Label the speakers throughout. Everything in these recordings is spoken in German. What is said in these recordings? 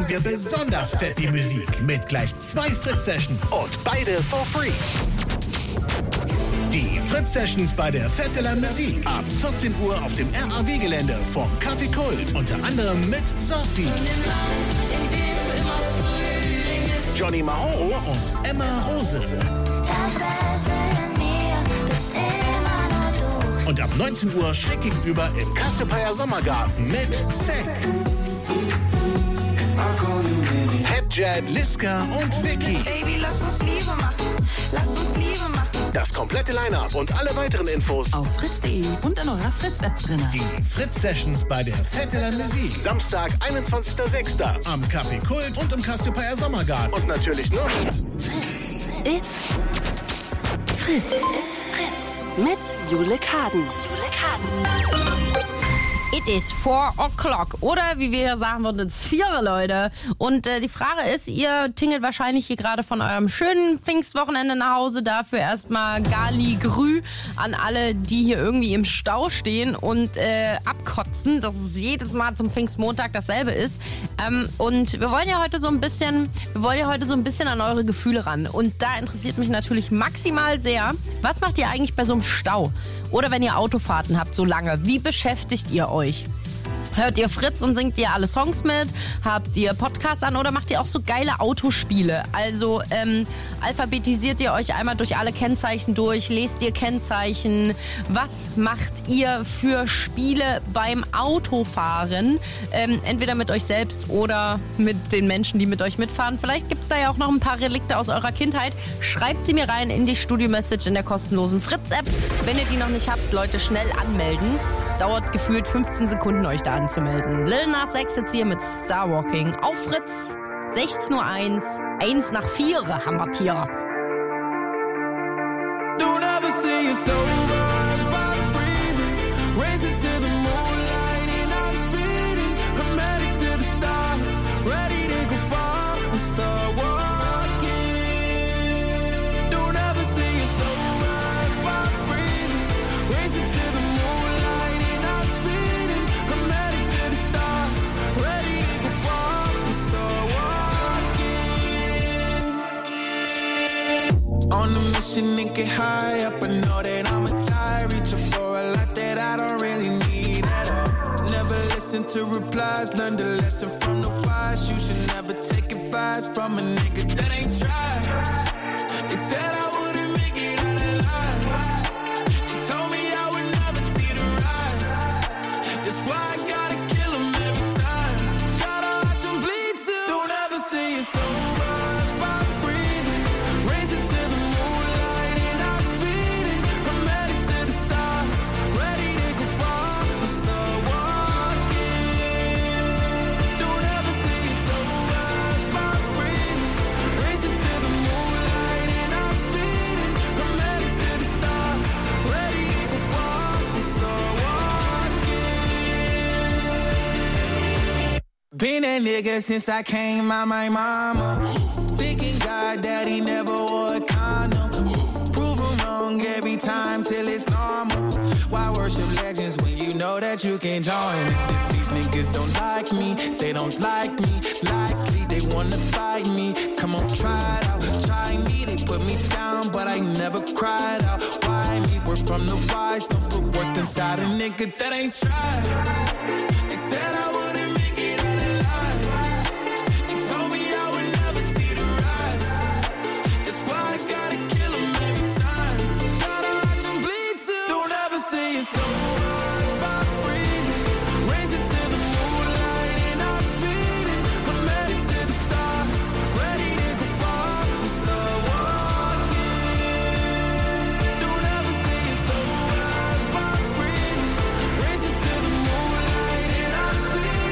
Speaker 1: machen wir besonders fett die Musik mit gleich 2 Fritz-Sessions und beide for free. Die Fritz-Sessions bei der Fête de la Musique ab 14 Uhr auf dem RAW-Gelände vom Café Kult. Unter anderem mit Sophie, Johnny Mahoro und Emma Rose. Und ab 19 Uhr schräg gegenüber im Kassepayer Sommergarten mit Zack, Headjet, Liska und Vicky.
Speaker 2: Baby, lass uns Liebe machen. Lass uns Liebe machen.
Speaker 1: Das komplette Line-Up und alle weiteren Infos
Speaker 3: auf fritz.de und in eurer Fritz-App drin.
Speaker 1: Die Fritz-Sessions bei der Fête de la Musique. Samstag, 21.06. am Café Kult und im Kassepayer Sommergarten. Und natürlich nur
Speaker 3: Fritz ist Fritz mit Jule Kaden.
Speaker 4: It is 4 o'clock. Oder wie wir sagen würden, it's 4, Leute. Und die Frage ist, ihr tingelt wahrscheinlich hier gerade von eurem schönen Pfingstwochenende nach Hause. Dafür erstmal Gali Grü an alle, die hier irgendwie im Stau stehen und abkotzen, dass es jedes Mal zum Pfingstmontag dasselbe ist. Und wir wollen ja heute so ein bisschen an eure Gefühle ran. Und da interessiert mich natürlich maximal sehr, was macht ihr eigentlich bei so einem Stau? Oder wenn ihr Autofahrten habt so lange, wie beschäftigt ihr euch? Hört ihr Fritz und singt ihr alle Songs mit? Habt ihr Podcasts an oder macht ihr auch so geile Autospiele? Also alphabetisiert ihr euch einmal durch alle Kennzeichen durch? Lest ihr Kennzeichen? Was macht ihr für Spiele beim Autofahren? Entweder mit euch selbst oder mit den Menschen, die mit euch mitfahren. Vielleicht gibt es da ja auch noch ein paar Relikte aus eurer Kindheit. Schreibt sie mir rein in die Studio-Message in der kostenlosen Fritz-App. Wenn ihr die noch nicht habt, Leute, schnell anmelden. Dauert gefühlt 15 Sekunden, euch da anzumelden. Lil Nas X jetzt hier mit Starwalking auf Fritz. 16:01 Uhr, 1 nach 4 haben wir hier.
Speaker 5: Don't ever say it's over if I'm breathing. Racing to the moonlight and I'm speeding. I'm headed to the stars, ready to go far and start walking. Don't ever say it's over if I'm breathing. Racing to the moonlight and I'm speeding. I'm headed to the stars, ready to go far and start walking. On a mission and get high up, I know that I'ma die. Reaching for a lot that I don't really need at all. Never listen to replies, learn the lesson from the wise. You should never take advice from a nigga that ain't tried. They said I wouldn't make it out alive. They told me I would never see the rise. That's why I gotta kill 'em every time. Gotta watch 'em bleed too. Don't ever say it's over if I'm breathing. Racing to the moonlight and I'm speeding. I'm headed to the stars, ready to go far and start walking. Don't ever say it's over if I'm breathing. Racing to the moonlight and I'm speeding. I'm headed to the stars, ready to go far and start walking. Been that nigga since I came out my mama. Thinking God that he never wore a condom. Prove him wrong every time till it's normal. Why worship legends when you know that you can join? These niggas don't like me, they don't like me. Likely they wanna fight me. Come on, try it out. Try me, they put me down, but I never cried out. Why me? We're from the wise, don't put worth inside a nigga that ain't tried. They said I wouldn't make it out alive. They told me I would never see the rise. That's why I gotta kill 'em every time. Gotta watch 'em bleed too. Don't ever say it's over if I'm breathing. Racing to the moonlight and I'm speeding. I'm headed to the stars, ready to go far and start walking. Don't ever say it's over if I'm breathing. Racing to the moonlight and I'm speeding.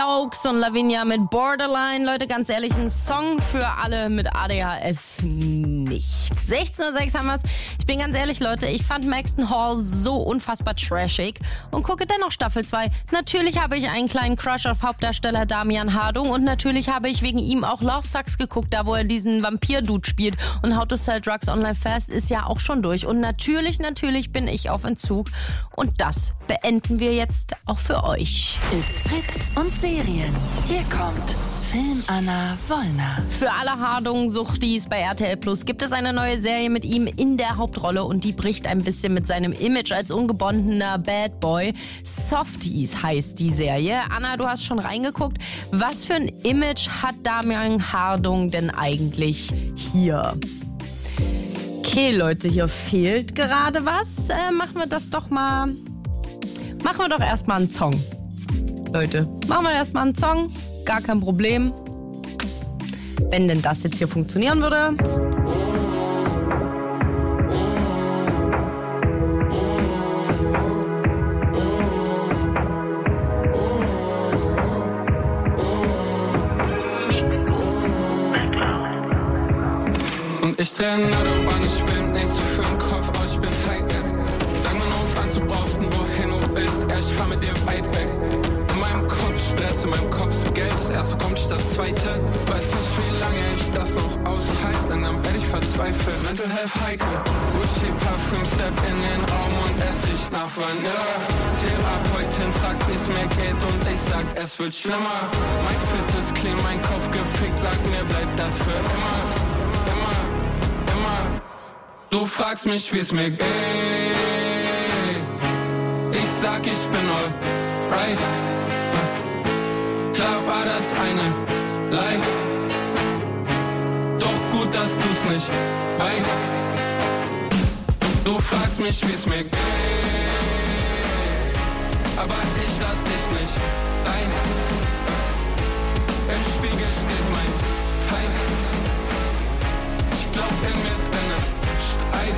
Speaker 4: Yokes und Lavinia mit Borderline. Leute, ganz ehrlich, ein Song für alle mit ADHS nicht. 16:06 haben wir's. Ich bin ganz ehrlich, Leute, ich fand Maxton Hall so unfassbar trashig und gucke dennoch Staffel 2. Natürlich habe ich einen kleinen Crush auf Hauptdarsteller Damian Hardung und natürlich habe ich wegen ihm auch Love Sucks geguckt, da wo er diesen Vampir-Dude spielt. Und How to Sell Drugs Online Fast ist ja auch schon durch. Und natürlich bin ich auf Entzug. Und das beenden wir jetzt auch für euch.
Speaker 3: It's Fritz und Serien. Hier kommt Film Anna Wollner.
Speaker 4: Für alle Hardung-Suchtis bei RTL Plus gibt es eine neue Serie mit ihm in der Hauptrolle und die bricht ein bisschen mit seinem Image als ungebundener Bad Boy. Softies heißt die Serie. Anna, du hast schon reingeguckt. Was für ein Image hat Damian Hardung denn eigentlich hier? Okay, Leute, hier fehlt gerade was. Machen wir doch erstmal einen Song. Leute, machen wir erstmal einen Song. Gar kein Problem. Wenn denn das jetzt hier funktionieren würde.
Speaker 6: Und ich drehe eine Autobahn, ich bin nichts für den Kopf, aber ich bin high jetzt. Sag mir nur, was du brauchst und wohin du willst. Ja, ich fahr mit dir weit weg. In meinem Kopf Stress, in meinem Kopf so Geld. Das erste kommt nicht das zweite. Weiß nicht, wie lange ich das noch aushalte. Langsam werde ich verzweifelt. Mental Health heikel. Gucci Parfüm, step in den Raum und es riecht nach Vanille. Therapeutin fragt, wie's mir geht und ich sag, es wird schlimmer. Mein Fit ist clean, mein Kopf gefickt. Sag mir, bleibt das für immer. Du fragst mich, wie's mir geht. Ich sag, ich bin alright. Klar war das eine Lie. Doch gut, dass du's nicht weißt. Du fragst mich, wie's mir geht. Aber ich lass dich nicht rein. Im Spiegel steht mein Feind. Ich glaub, in mir drin ist Streit.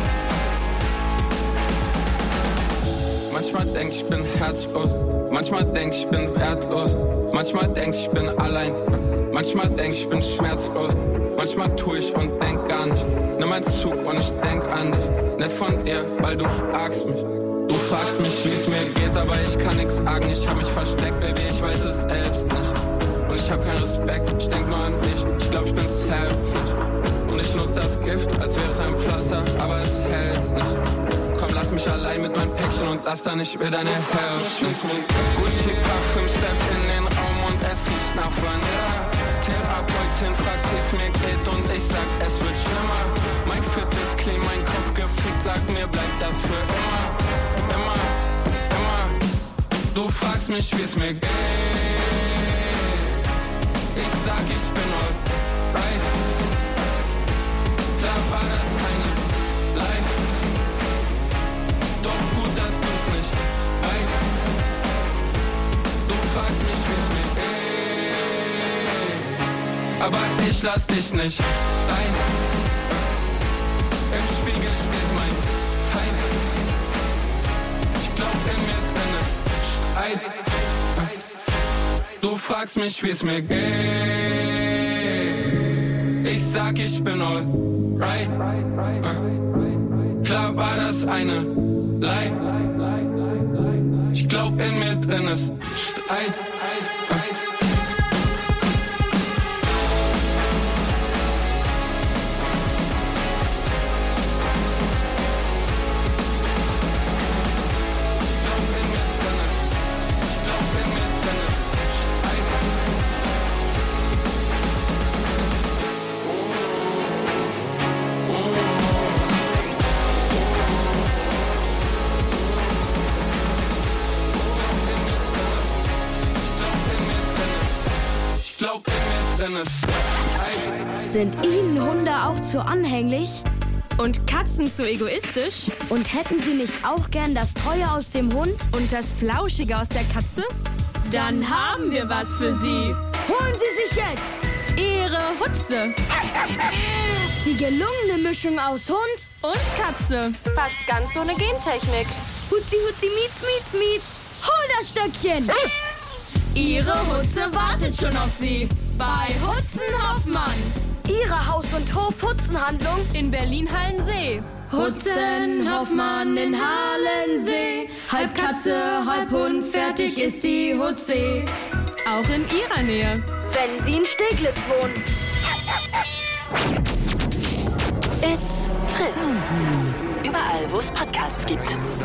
Speaker 6: Manchmal denk ich bin herzlos, manchmal denk ich bin wertlos, manchmal denk ich bin allein, manchmal denk ich bin schmerzlos, manchmal tu ich und denk gar nicht. Nimm einen Zug und ich denk an dich, nicht von dir, weil du fragst mich. Du fragst mich, wie es mir geht, aber ich kann nix sagen. Ich hab mich versteckt, Baby, ich weiß es selbst nicht. Und ich hab keinen Respekt, ich denk nur an mich. Ich glaub, ich bin selfish. Und ich nutz das Gift, als wäre es ein Pflaster, aber es hält nicht. Komm, lass mich allein mit meinem Päckchen und lass dann nicht mehr deine Help. Gucci Parfüm, step in den Raum und es riecht nach Vanille. Therapeutin fragt, wie's mir geht und ich sag, es wird schlimmer. Mein Fit ist clean, mein Kopf gefickt, sag mir, bleibt das für immer. Immer. Du fragst mich, wie's mir geht. Ich sag, ich bin alright. Klar war das eine Lie. Doch gut, dass du's nicht weißt. Du fragst mich, wie's mir geht. Aber ich lass dich nicht rein. Im Spiegel steht mein Feind. Ich glaub, in mir drin ist Streit. Du fragst mich, wie's mir geht. Ich sag, ich bin alright. Klar war das eine Lie. Ich glaub, in mir drin ist Streit.
Speaker 7: Sind Ihnen Hunde auch zu anhänglich?
Speaker 8: Und Katzen zu egoistisch?
Speaker 7: Und hätten Sie nicht auch gern das Treue aus dem Hund?
Speaker 8: Und das Flauschige aus der Katze? Dann haben wir was für Sie.
Speaker 7: Holen Sie sich jetzt
Speaker 8: Ihre Hutze.
Speaker 7: die gelungene Mischung aus Hund
Speaker 8: Und Katze.
Speaker 4: Fast ganz ohne Gentechnik.
Speaker 7: Hutzi, Hutzi, Mietz, Mietz, Mietz. Hol das Stöckchen!
Speaker 8: Ihre Hutze wartet schon auf Sie bei Hutzen Hoffmann.
Speaker 7: Ihre Haus- und Hof-Hutzenhandlung
Speaker 8: In Berlin-Hallensee. Hutzen Hoffmann in Hallensee. Halb Katze, halb Hund, fertig ist die Hutze. Auch in Ihrer Nähe.
Speaker 7: wenn Sie in Steglitz wohnen.
Speaker 3: It's Fritz. Überall, wo es Podcasts gibt.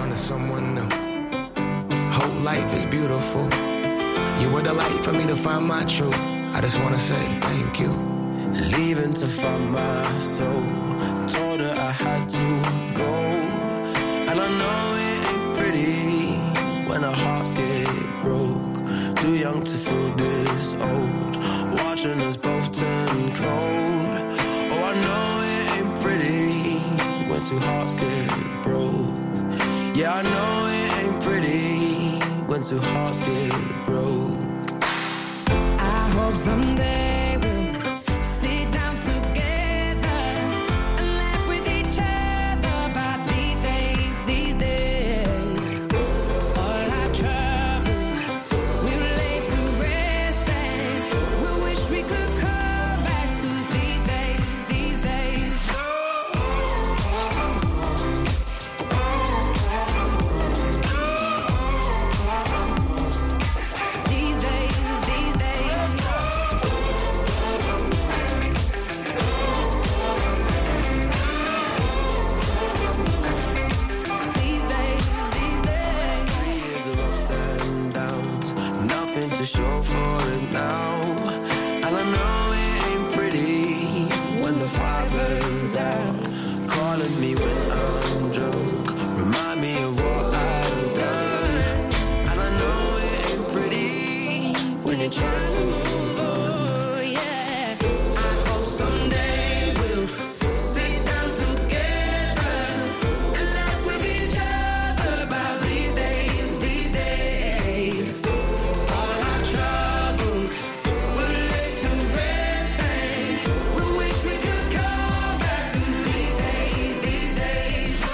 Speaker 5: Whole life is beautiful. You were the light for me to find my truth. I just wanna say thank you.
Speaker 9: Leaving to find my soul. Told her I had to go. And I know it ain't pretty when our hearts get broke. Too young to feel this old. Watching us both turn cold. Oh, I know it ain't pretty when two hearts get broke. Yeah, I know it ain't pretty when two hearts get broke.
Speaker 5: I hope someday we'll sit down together and laugh with each other about these days, these days. All our troubles we'll lay to rest and we wish we could come back to these days, these days. These days, these days. These days, these days.
Speaker 9: Years of ups and downs, nothing to show for it now. And I know it ain't pretty when the fire burns out. Calling me when I'm drunk, remind me of what I've done. And I know it ain't pretty when you're trying to move on.
Speaker 5: Yeah, I hope someday we'll sit down together and laugh with each other about these days, these days. All our troubles will lay to rest and we wish we could come back to these days, these days.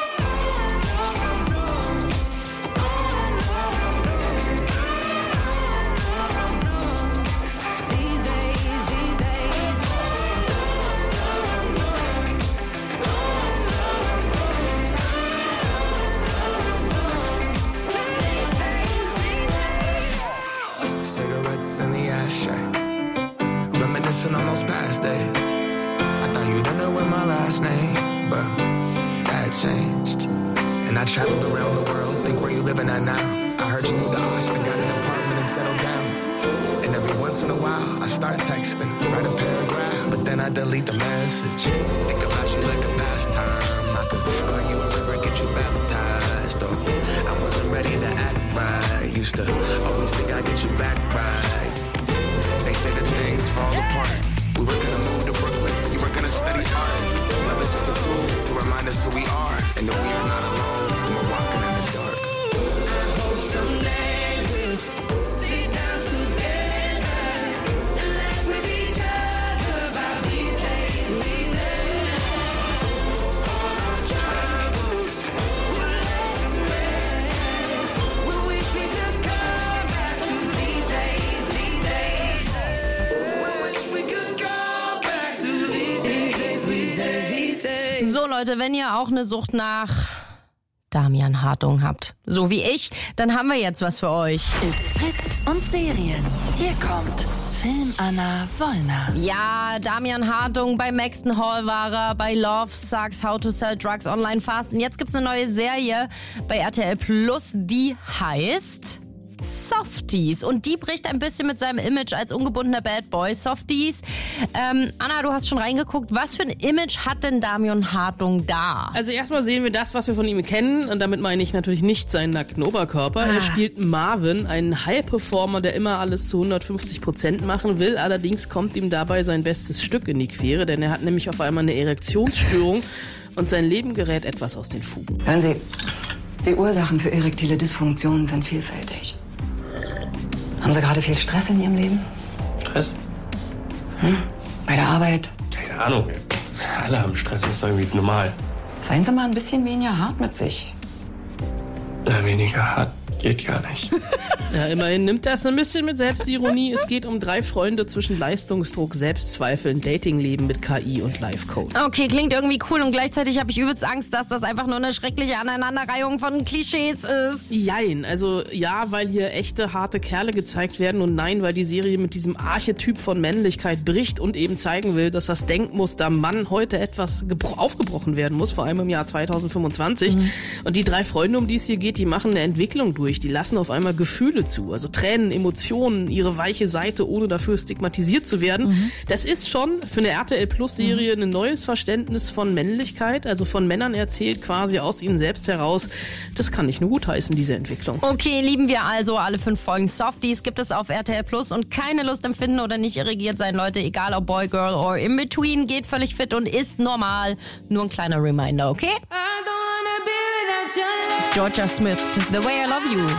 Speaker 5: These days, these days.
Speaker 9: Cigarettes in the ashtray, reminiscing on those past days. I thought you didn't know my last name, but that changed. And I traveled around the world, think where you living at now. I heard you moved to Austin, got an apartment and settled down. And every once in a while, I start texting, write a paragraph, but then I delete the message. Think about you like a pastime. I could call you a river, get you baptized. Oh, I wasn't ready to act right. Used to always think I'd get you back right. They say that things fall apart. We were gonna move to Brooklyn, you were gonna study art. Love is just a tool to remind us who we are, and that we are not alone when we're walking in the dark.
Speaker 5: Someday we'll sit down together and laugh with each other about these days, these days. All our troubles will lay to rest. We wish we could come back to these days, these days. We wish we could come back to these days, these days, these days.
Speaker 4: So Leute, wenn ihr auch eine Sucht nach Damian Hartung habt, so wie ich, dann haben wir jetzt was für euch.
Speaker 3: It's Fritz und Serien. Hier kommt Film Anna Wollner.
Speaker 4: Ja, Damian Hartung, bei Maxton Hall war er, bei Love Sucks, How to Sell Drugs Online Fast. Und jetzt gibt's eine neue Serie bei RTL Plus, die heißt Softies. Und die bricht ein bisschen mit seinem Image als ungebundener Bad Boy. Softies. Anna, du hast schon reingeguckt. Was für ein Image hat denn Damian Hartung da?
Speaker 10: Also erstmal sehen wir das, was wir von ihm kennen. Und damit meine ich natürlich nicht seinen nackten Oberkörper. Er spielt Marvin, einen High-Performer, der immer alles zu 150% machen will. Allerdings kommt ihm dabei sein bestes Stück in die Quere, denn er hat nämlich auf einmal eine Erektionsstörung und sein Leben gerät etwas aus den Fugen.
Speaker 11: Hören Sie, die Ursachen für erektile Dysfunktionen sind vielfältig. Haben Sie gerade viel Stress in Ihrem Leben?
Speaker 12: Stress?
Speaker 11: Bei der Arbeit?
Speaker 12: Keine Ahnung. Alle haben Stress, das ist doch irgendwie normal.
Speaker 11: Seien Sie mal ein bisschen weniger hart mit sich.
Speaker 12: Weniger hart geht gar nicht.
Speaker 10: Ja, immerhin nimmt das ein bisschen mit Selbstironie. Es geht um 3 Freunde zwischen Leistungsdruck, Selbstzweifeln, Datingleben mit KI und Life-Coach.
Speaker 4: Okay, klingt irgendwie cool und gleichzeitig habe ich übelst Angst, dass das einfach nur eine schreckliche Aneinanderreihung von Klischees ist.
Speaker 10: Jein, also ja, weil hier echte, harte Kerle gezeigt werden und nein, weil die Serie mit diesem Archetyp von Männlichkeit bricht und eben zeigen will, dass das Denkmuster Mann heute etwas aufgebrochen werden muss, vor allem im Jahr 2025. Und die 3 Freunde, um die es hier geht, die machen eine Entwicklung durch. Die lassen auf einmal Gefühle zu, also Tränen, Emotionen, ihre weiche Seite, ohne dafür stigmatisiert zu werden. Das ist schon für eine RTL-Plus-Serie ein neues Verständnis von Männlichkeit, also von Männern erzählt, quasi aus ihnen selbst heraus. Das kann nicht nur gutheißen, diese Entwicklung.
Speaker 4: Okay, lieben wir also alle 5 Folgen Softies, gibt es auf RTL Plus und keine Lust empfinden oder nicht irrigiert sein, Leute, egal ob Boy, Girl or in between, geht völlig fit und ist normal. Nur ein kleiner Reminder, okay? Georgia Smith, The Way I Love You.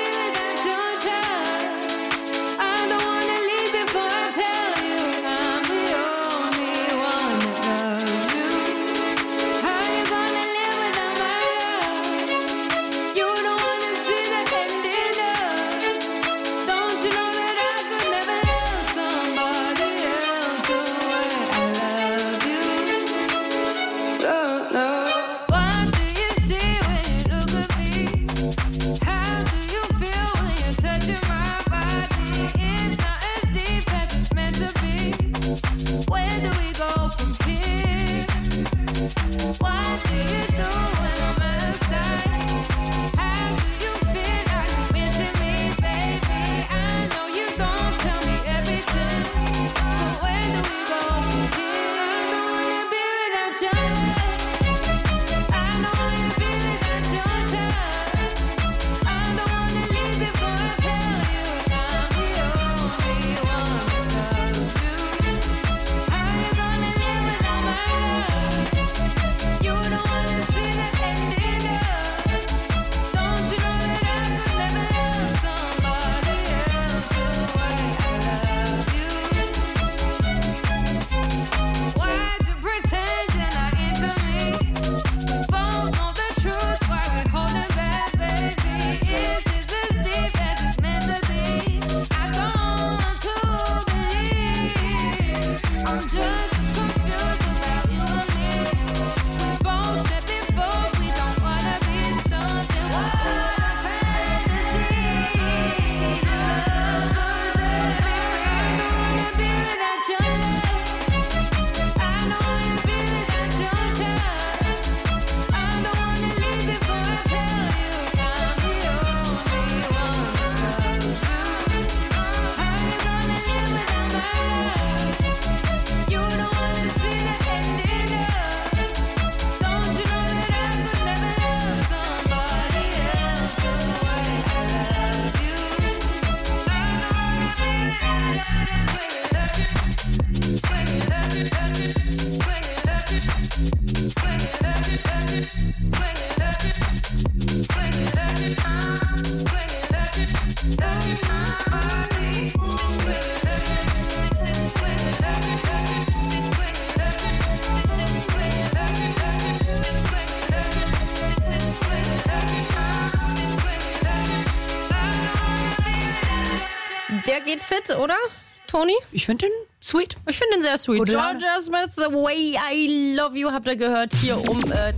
Speaker 4: Der geht fit, oder, Toni?
Speaker 13: Ich finde den sweet.
Speaker 4: Ich finde den sehr sweet.
Speaker 13: Gute
Speaker 4: Georgia Smith, The Way I Love You, habt ihr gehört, hier um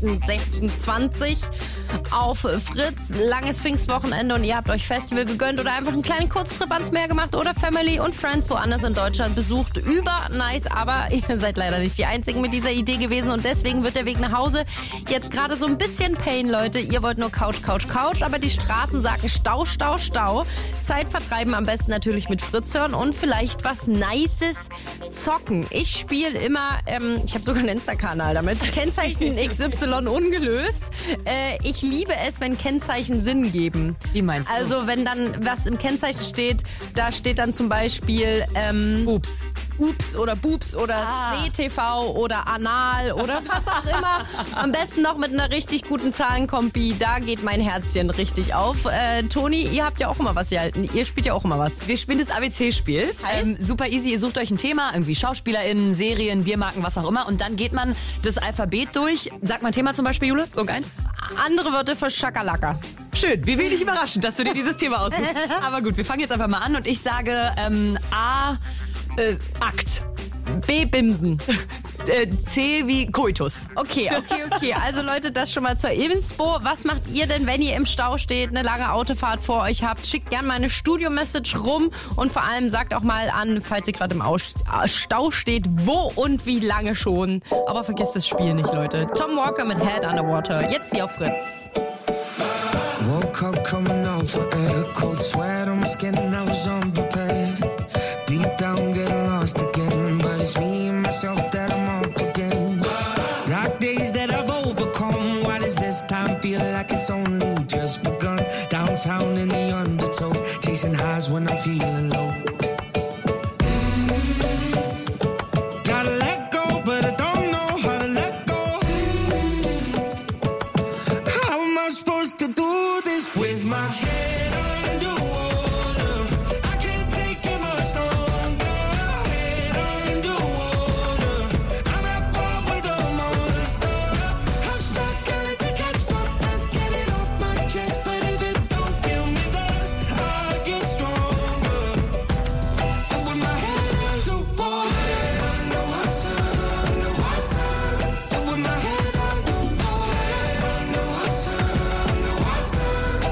Speaker 4: 16:20 auf Fritz. Langes Pfingstwochenende und ihr habt euch Festival gegönnt oder einfach einen kleinen Kurztrip ans Meer gemacht oder Family und Friends woanders in Deutschland besucht. Nice, aber ihr seid leider nicht die Einzigen mit dieser Idee gewesen und deswegen wird der Weg nach Hause jetzt gerade so ein bisschen Pain, Leute. Ihr wollt nur Couch, Couch, Couch, aber die Straßen sagen Stau, Stau, Stau. Zeit vertreiben am besten natürlich mit Fritz hören und vielleicht was Nices zocken. Ich spiele immer, ich habe sogar einen Insta-Kanal damit, Kennzeichen XY ungelöst. Ich liebe es, wenn Kennzeichen Sinn geben.
Speaker 13: Wie meinst du?
Speaker 4: Also wenn dann was im Kennzeichen steht, da steht dann zum Beispiel
Speaker 13: Ups.
Speaker 4: Ups oder Boobs oder CTV oder Anal oder was auch immer. Am besten noch mit einer richtig guten Zahlenkombi. Da geht mein Herzchen richtig auf. Toni, ihr habt ja auch immer was hier halten. Ihr spielt ja auch immer was.
Speaker 13: Wir spielen das ABC-Spiel. Super easy. Ihr sucht euch ein Thema, irgendwie SchauspielerInnen, Serien, Biermarken, was auch immer. Und dann geht man das Alphabet durch. Sag mal ein Thema zum Beispiel, Jule. Irgendeins?
Speaker 4: Andere Wörter für Schakalaka.
Speaker 13: Schön, wie wenig überraschend, dass du dir dieses Thema aussuchst. Aber gut, wir fangen jetzt einfach mal an und ich sage A, Akt.
Speaker 4: B, Bimsen.
Speaker 13: C wie Koitus.
Speaker 4: Okay. Also Leute, das schon mal zur Inspo. Was macht ihr denn, wenn ihr im Stau steht, eine lange Autofahrt vor euch habt? Schickt gerne mal eine Studio-Message rum und vor allem sagt auch mal an, falls ihr gerade im Stau steht, wo und wie lange schon. Aber vergisst das Spiel nicht, Leute. Tom Walker mit Head Underwater. Jetzt hier auf Fritz.
Speaker 5: Woke up coming out for air, cold sweat on my skin and I was unprepared. Deep down getting lost again, but it's me and myself that I'm up against. Dark days that I've overcome, why does this time feel like it's only just begun? Downtown in the undertow, chasing highs when I'm feeling low. Gotta let go, but I don't know how to let go. How am I supposed to do this with my head underwater? I can't take it much longer. Head underwater, I'm at par with a monster. I'm struggling to catch my breath, get it off my chest, but if it don't kill me, then I get stronger. And with my head underwater, underwater, underwater. And with my head underwater, underwater, underwater.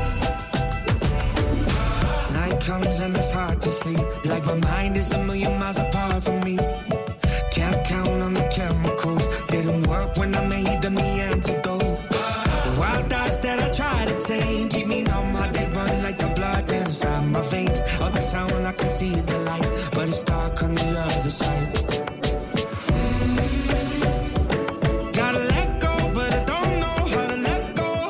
Speaker 5: Night comes and it's hard to sleep, like my mind is a million miles apart from me. Can't count on the chemicals, didn't work when I made them the antidote. The wild thoughts that I try to tame keep me numb, how they run like the blood inside my veins. Uptown I can see the light, but it's dark on the other side. Gotta let go, but I don't know how to let go.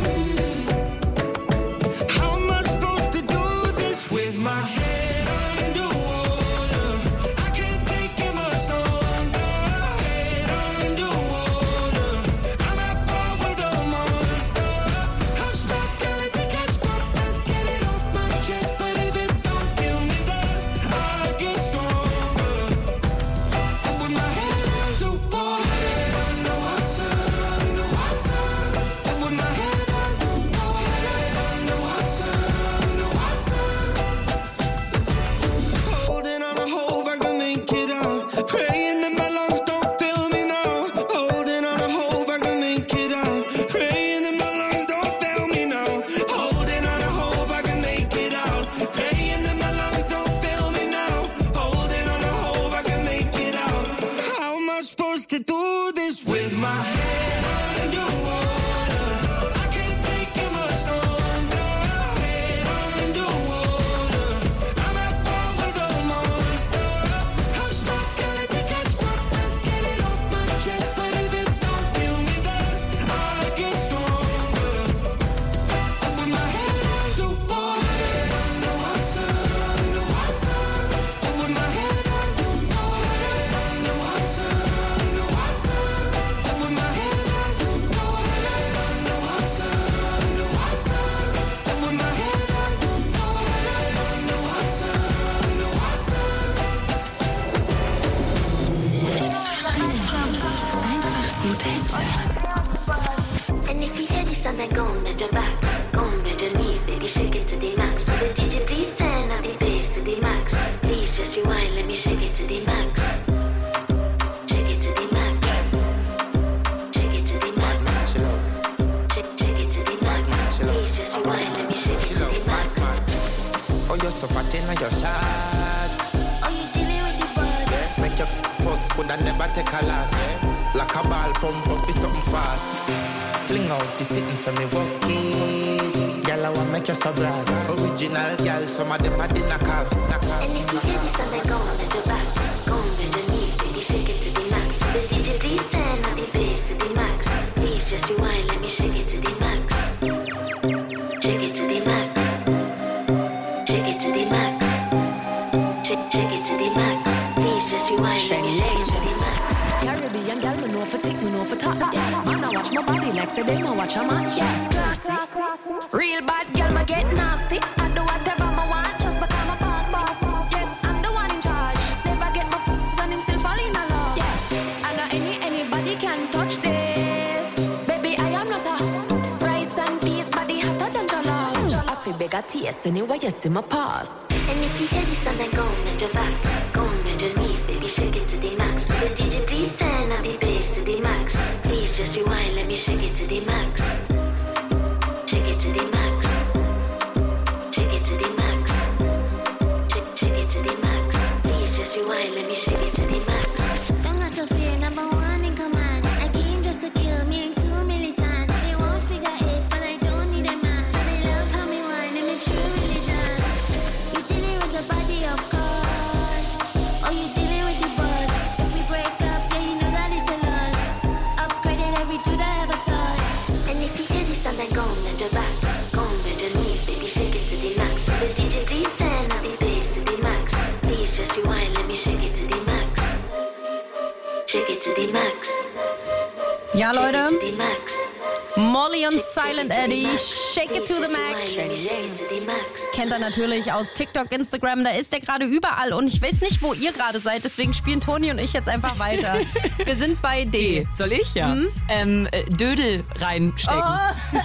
Speaker 5: How am I supposed to do this with my head underwater? I can't take it much longer. Head underwater, I'm at par with a monster. I'm struggling to catch my breath, get it off my chest, but if it don't kill me, then I get stronger. And with my head underwater, underwater, underwater. And with my head underwater, underwater, underwater. Holding on, I hope I can make it out. Praying that my lungs don't fail me now. Holding on, I hope I can make it out. Praying that my lungs don't fail me now. Holding on, I hope I can make it out. Praying that my lungs don't fail me now. Holding on, I hope I can make it out. How am I supposed to do this with my head underwater? I can't take it much longer. Head underwater, I'm at par with a monster. I'm struggling to catch my breath, get it off my chest, but if it don't kill me, then I get stronger. And with my head underwater, underwater, underwater. And with my head underwater, underwater, underwater. And with my head underwater, underwater, underwater. And with my head underwater, underwater, underwater.
Speaker 3: It's einfach gut hinzuhören.
Speaker 14: And if you hear this sound, then go on, bend your back. Go on, bend your knees, baby, shake it to the max. Will the DJ please turn up the bass to the max? Please just rewind, let me shake it to the max. Shake it to the max. Shake it to the max. Shake it to the max. Please just rewind, let me shake it to the max.
Speaker 15: Oh, you're so fat in your shot.
Speaker 14: Oh, you dealing with the buzz?
Speaker 15: Make your first could I never take a last. Like a ball pump up, be something fast. Fling out the sitting for me, walk it. Girl, I want make you so brag. Original girl, some of them are in a calf.
Speaker 14: And if you hear this sound, then go on, bend your back. Go on, bend your knees, baby, shake it to the max. Will the DJ please turn up the bass to the max? Please just rewind, let me shake it to the max. Shake it to the max. Shake it to the max. Shake it to the max. Please just rewind, let me shake it to the max.
Speaker 8: Caribbean girl, me know for tick, me know for top. Yeah, man, I watch my body like say them, I watch a match. Yeah, classy. Real bad girl, me get nasty. I do whatever I want, just because I'm a boss. Yes, I'm the one in charge. Never get my f***s and him still falling in love. Yeah, I know anybody can touch this. Baby, I am not a rice and peas, body hotter than jollof. that taste anyway, yes, in my past.
Speaker 14: And if you hear this song, then go and bend your back. Go and bend your knees, baby, shake it to the max. Will the DJ please turn up the bass to the max? Please just rewind, let me shake it to the max. Shake it to the max. Shake it to the max. Shake it to the max. Please just rewind, let me shake it to the max.
Speaker 16: Don't got to fear, number one in command. I came just to kill me, ain't too militant. They won't figure eight, but I don't need a man. Still they love how me whine, and me true religion. You dealing with the body, of course. Or you dealing with the boss. If we break up, yeah, you know that it's a loss. Upgraded every dude I ever touched.
Speaker 14: And if you hear this song, then go and bend your back. Go and bend your knees, baby, shake it to the max. Will the DJ please turn up the bass to the max? Please just rewind, let me shake it to the max. Shake it to the max.
Speaker 4: Ja, Leute.
Speaker 14: Shake it to the max.
Speaker 4: Molly und Silent Eddie, Shake It to the Max. Kennt er natürlich aus TikTok, Instagram, da ist er gerade überall und ich weiß nicht, wo ihr gerade seid, deswegen spielen Toni und ich jetzt einfach weiter. Wir sind bei D.
Speaker 13: Soll ich? Ja. Dödel reinstecken.
Speaker 4: Oh.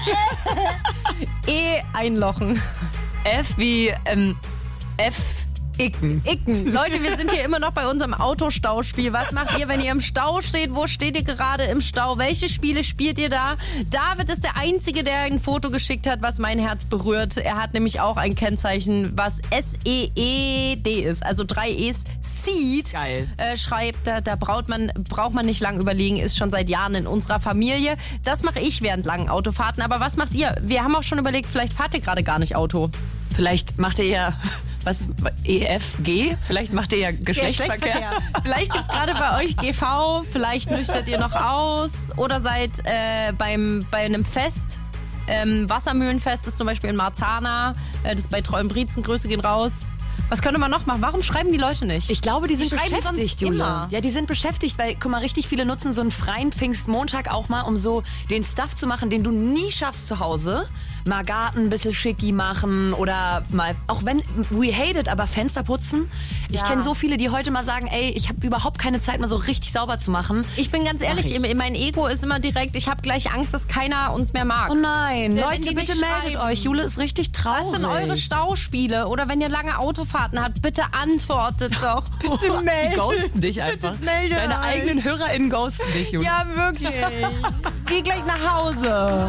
Speaker 4: E einlochen.
Speaker 13: F wie F. Icken.
Speaker 4: Leute, wir sind hier immer noch bei unserem Autostauspiel. Was macht ihr, wenn ihr im Stau steht? Wo steht ihr gerade im Stau? Welche Spiele spielt ihr da? David ist der Einzige, der ein Foto geschickt hat, was mein Herz berührt. Er hat nämlich auch ein Kennzeichen, was S-E-E-D ist. Also 3 E's. Seed.
Speaker 13: Geil.
Speaker 4: Schreibt, da braucht man nicht lang überlegen, ist schon seit Jahren in unserer Familie. Das mache ich während langen Autofahrten. Aber was macht ihr? Wir haben auch schon überlegt, vielleicht fahrt ihr gerade gar nicht Auto.
Speaker 13: Vielleicht macht ihr ja... Was? EFG? Vielleicht macht ihr ja Geschlechtsverkehr.
Speaker 4: Vielleicht gibt's gerade bei euch GV, vielleicht nüchtert ihr noch aus oder seid bei einem Fest. Wassermühlenfest ist zum Beispiel in Marzahn, das ist bei Treuenbrietzen, Grüße gehen raus. Was könnte man noch machen? Warum schreiben die Leute nicht?
Speaker 13: Ich glaube, die sind
Speaker 4: schreiben
Speaker 13: beschäftigt, Julia. Ja, die sind beschäftigt, weil, guck mal, richtig viele nutzen so einen freien Pfingstmontag auch mal, um so den Stuff zu machen, den du nie schaffst zu Hause. Mal Garten ein bisschen schicki machen oder mal, auch wenn, we hate it, aber Fenster putzen. Ja. Ich kenne so viele, die heute mal sagen, ey, ich habe überhaupt keine Zeit mehr so richtig sauber zu machen.
Speaker 4: Ich bin ganz ehrlich, mein Ego ist immer direkt, ich habe gleich Angst, dass keiner uns mehr mag.
Speaker 13: Oh nein, Leute, bitte meldet euch. Jule ist richtig traurig.
Speaker 4: Was sind eure Stauspiele? Oder wenn ihr lange Autofahrten habt, bitte antwortet doch. Bitte meldet.
Speaker 13: Die ghosten dich einfach. Deine eigenen HörerInnen ghosten dich, Jule.
Speaker 4: Ja, wirklich. Geh gleich nach Hause.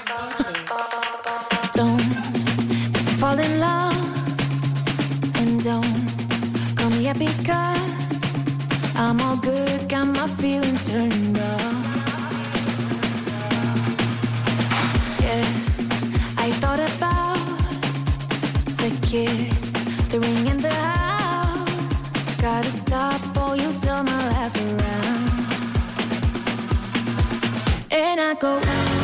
Speaker 16: Don't fall in love and don't call me up because I'm all good, got my feelings turned off. Yes, I thought about the kiss, the ring in the house. Gotta stop or you'll turn my life around. And I go,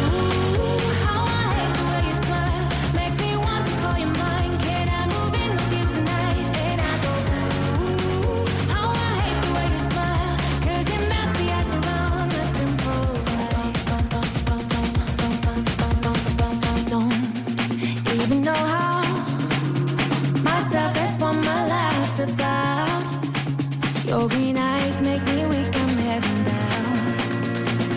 Speaker 16: your green eyes make me weak, I'm heading bound.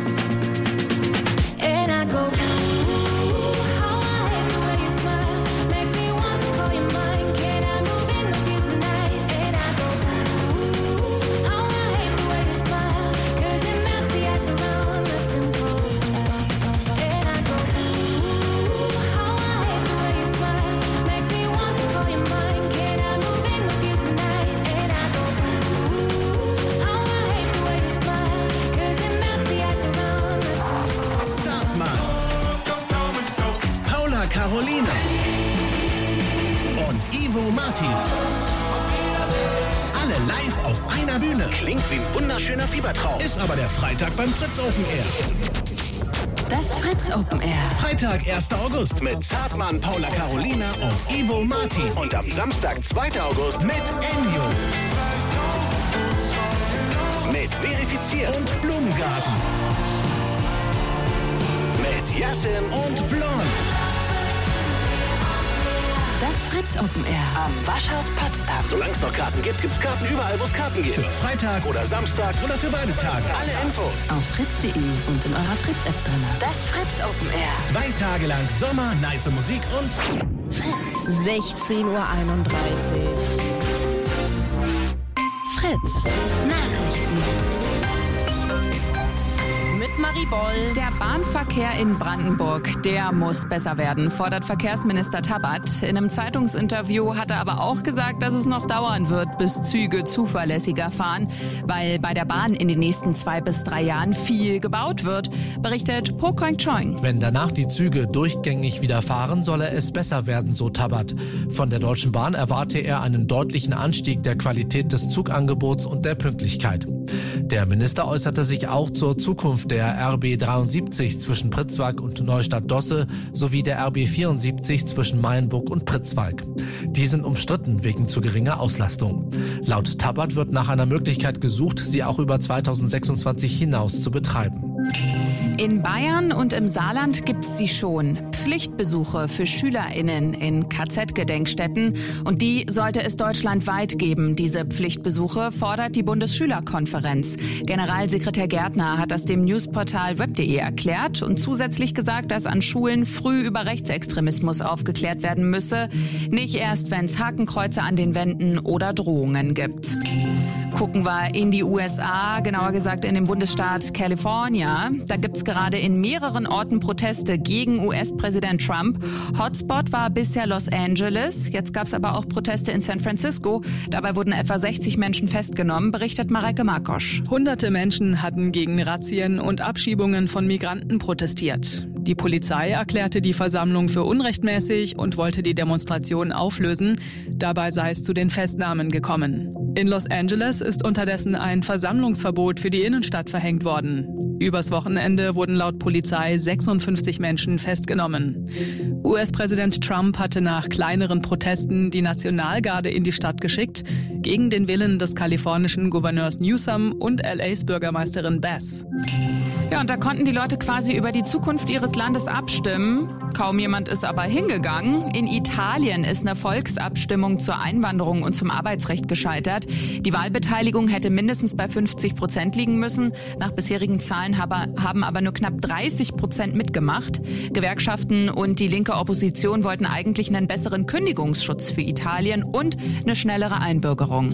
Speaker 16: And I go, ooh, how I hate the way you smile. Makes me want to call you mine. Can I move in with you tonight? And I go, ooh, how I hate the way you smile. 'Cause it melts the ice around the simple life. And I go, ooh, how I hate the way you smile. Makes me want to call you mine. Can I move in with you tonight? And I go,
Speaker 1: Carolina und Ivo Martin. Alle live auf einer Bühne. Klingt wie ein wunderschöner Fiebertraum. Ist aber der Freitag beim Fritz Open Air.
Speaker 3: Das Fritz Open Air.
Speaker 1: Freitag, 1. August mit Zartmann, Paula Carolina und Ivo Martin. Und am Samstag, 2. August mit Ennio. Mit Verifiziert und Blumengarten. Mit Yassin und Blond.
Speaker 3: Das Fritz Open Air am Waschhaus Potsdam.
Speaker 1: Solange es noch Karten gibt, gibt's Karten überall, wo es Karten gibt. Für Freitag oder Samstag oder für beide Tage. Alle Infos
Speaker 3: auf fritz.de und in eurer Fritz-App drin. Das Fritz Open Air.
Speaker 1: 2 Tage lang Sommer, nice Musik und
Speaker 3: Fritz.
Speaker 4: 16:31 Uhr.
Speaker 3: Fritz. Nachrichten.
Speaker 4: Mit Marie Boll.
Speaker 17: Der Bahnverkehr in Brandenburg, der muss besser werden, fordert Verkehrsminister Tabat. In einem Zeitungsinterview hat er aber auch gesagt, dass es noch dauern wird, bis Züge zuverlässiger fahren, weil bei der Bahn in den nächsten 2 bis 3 Jahren viel gebaut wird, berichtet Po Koing-Choing.
Speaker 18: Wenn danach die Züge durchgängig wieder fahren, solle es besser werden, so Tabat. Von der Deutschen Bahn erwarte er einen deutlichen Anstieg der Qualität des Zugangebots und der Pünktlichkeit. Der Minister äußerte sich auch zur Zukunft der RB 73 zwischen Pritzwalk und Neustadt-Dosse sowie der RB 74 zwischen Mayenburg und Pritzwalk. Die sind umstritten wegen zu geringer Auslastung. Laut Tabat wird nach einer Möglichkeit gesucht, sie auch über 2026 hinaus zu betreiben.
Speaker 17: In Bayern und im Saarland gibt's sie schon. Pflichtbesuche für SchülerInnen in KZ-Gedenkstätten. Und die sollte es deutschlandweit geben. Diese Pflichtbesuche fordert die Bundesschülerkonferenz. Generalsekretär Gärtner hat das dem Newsportal web.de erklärt und zusätzlich gesagt, dass an Schulen früh über Rechtsextremismus aufgeklärt werden müsse. Nicht erst, wenn es Hakenkreuze an den Wänden oder Drohungen gibt. Gucken wir in die USA, genauer gesagt in den Bundesstaat California. Da gibt's gerade in mehreren Orten Proteste gegen US-Präsident Trump. Hotspot war bisher Los Angeles. Jetzt gab's aber auch Proteste in San Francisco. Dabei wurden etwa 60 Menschen festgenommen, berichtet Mareike Markosch.
Speaker 19: Hunderte Menschen hatten gegen Razzien und Abschiebungen von Migranten protestiert. Die Polizei erklärte die Versammlung für unrechtmäßig und wollte die Demonstration auflösen. Dabei sei es zu den Festnahmen gekommen. In Los Angeles ist unterdessen ein Versammlungsverbot für die Innenstadt verhängt worden. Übers Wochenende wurden laut Polizei 56 Menschen festgenommen. US-Präsident Trump hatte nach kleineren Protesten die Nationalgarde in die Stadt geschickt, gegen den Willen des kalifornischen Gouverneurs Newsom und LAs Bürgermeisterin Bass.
Speaker 17: Ja, und da konnten die Leute quasi über die Zukunft ihres Landes abstimmen. Kaum jemand ist aber hingegangen. In Italien ist eine Volksabstimmung zur Einwanderung und zum Arbeitsrecht gescheitert. Die Wahlbeteiligung hätte mindestens bei 50% liegen müssen. Nach bisherigen Zahlen haben aber nur knapp 30% mitgemacht. Gewerkschaften und die linke Opposition wollten eigentlich einen besseren Kündigungsschutz für Italien und eine schnellere Einbürgerung.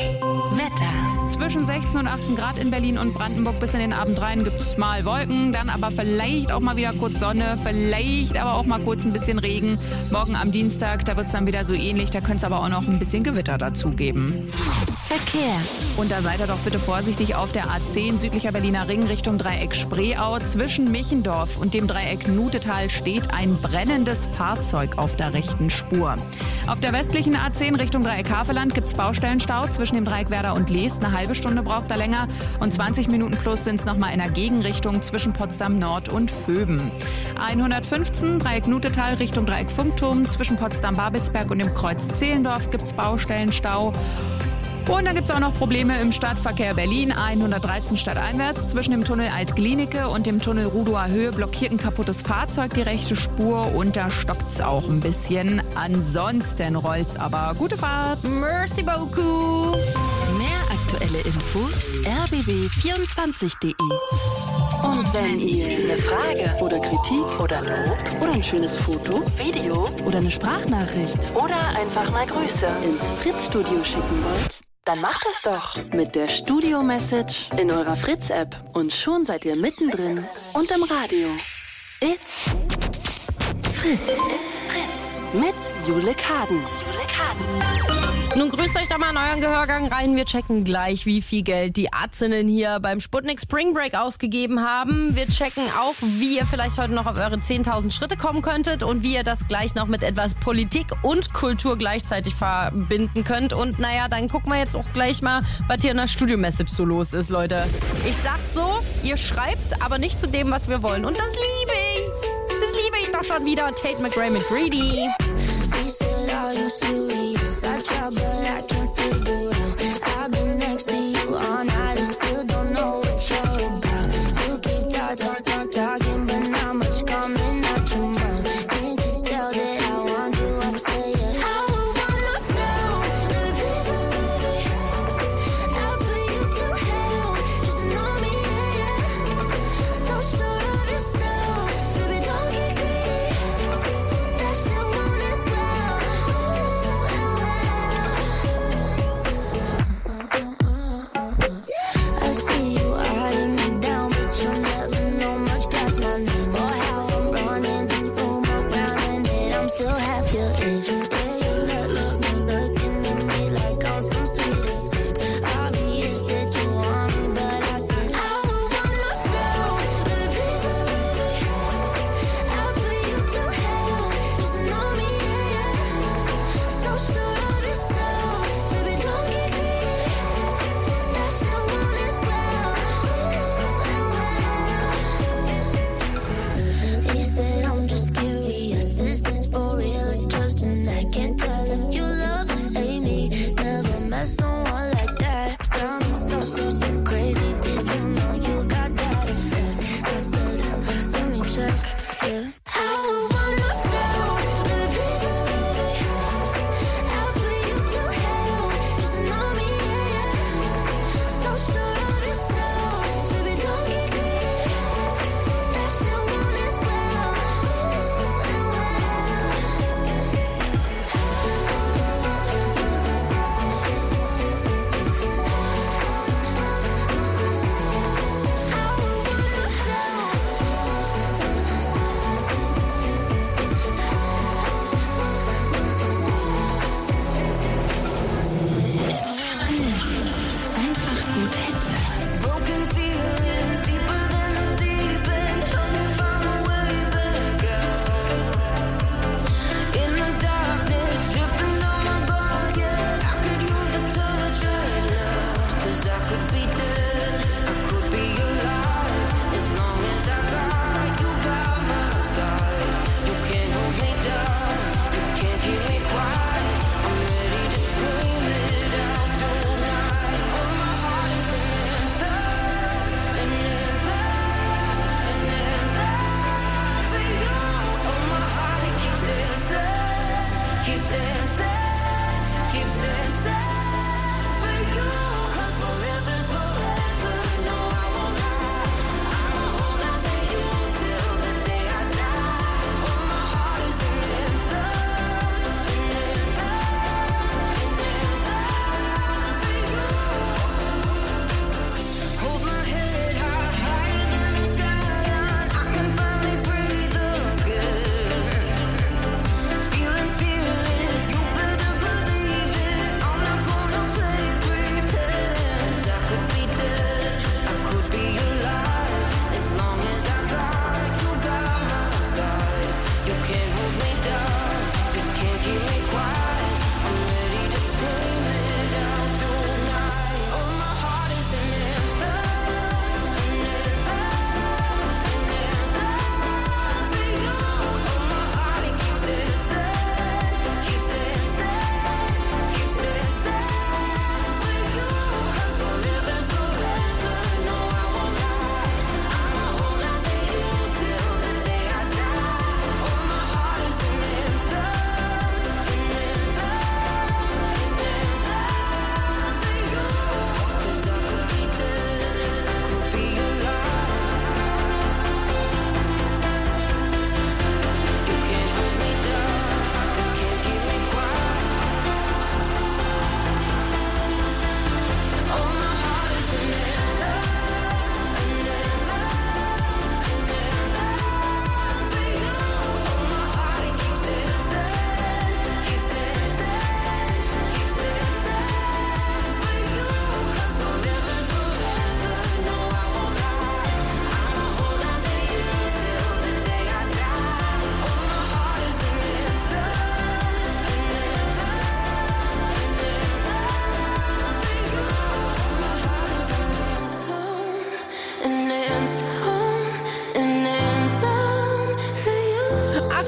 Speaker 3: Wetter.
Speaker 17: Zwischen 16 und 18 Grad in Berlin und Brandenburg bis in den Abend rein gibt's mal Wolken, dann aber vielleicht auch mal wieder kurz Sonne, vielleicht aber auch mal kurz ein bisschen Regen. Morgen am Dienstag, da wird's dann wieder so ähnlich, da könnte es aber auch noch ein bisschen Gewitter dazu geben.
Speaker 3: Verkehr.
Speaker 17: Und da seid ihr doch bitte vorsichtig auf der A10 südlicher Berliner Ring Richtung Dreieck Spreeau. Zwischen Michendorf und dem Dreieck Nutetal steht ein brennendes Fahrzeug auf der rechten Spur. Auf der westlichen A10 Richtung Dreieck Havelland gibt's Baustellenstau zwischen dem Dreieck Werder und Leest. Eine halbe Stunde braucht er länger und 20 Minuten plus sind's nochmal in der Gegenrichtung zwischen Potsdam Nord und Vöben. 115 Dreieck Nutetal Richtung Dreieck Funkturm zwischen Potsdam-Babelsberg und dem Kreuz Zehlendorf gibt's Baustellenstau. Und dann gibt es auch noch Probleme im Stadtverkehr Berlin. 113 stadteinwärts zwischen dem Tunnel Alt-Glienicke und dem Tunnel Rudower Höhe blockiert ein kaputtes Fahrzeug die rechte Spur und da stockt's auch ein bisschen. Ansonsten rollt's aber. Gute Fahrt.
Speaker 4: Merci beaucoup.
Speaker 3: Mehr aktuelle Infos rbb24.de. Und wenn ihr eine Frage oder Kritik oder Lob oder ein schönes Foto, Video oder eine Sprachnachricht oder einfach mal Grüße ins Fritz-Studio schicken wollt, dann macht das doch mit der Studio-Message in eurer Fritz-App und schon seid ihr mittendrin und im Radio. It's Fritz. It's Fritz. Mit Jule Kaden.
Speaker 4: Nun grüßt euch da mal in euren Gehörgang rein. Wir checken gleich, wie viel Geld die Ärztinnen hier beim Sputnik Spring Break ausgegeben haben. Wir checken auch, wie ihr vielleicht heute noch auf eure 10.000 Schritte kommen könntet und wie ihr das gleich noch mit etwas Politik und Kultur gleichzeitig verbinden könnt. Und naja, dann gucken wir jetzt auch gleich mal, was hier in der Studio-Message so los ist, Leute. Ich sag's so, ihr schreibt, aber nicht zu dem, was wir wollen. Und das liebe ich. Das liebe ich doch schon wieder. Tate McRae mit Greedy.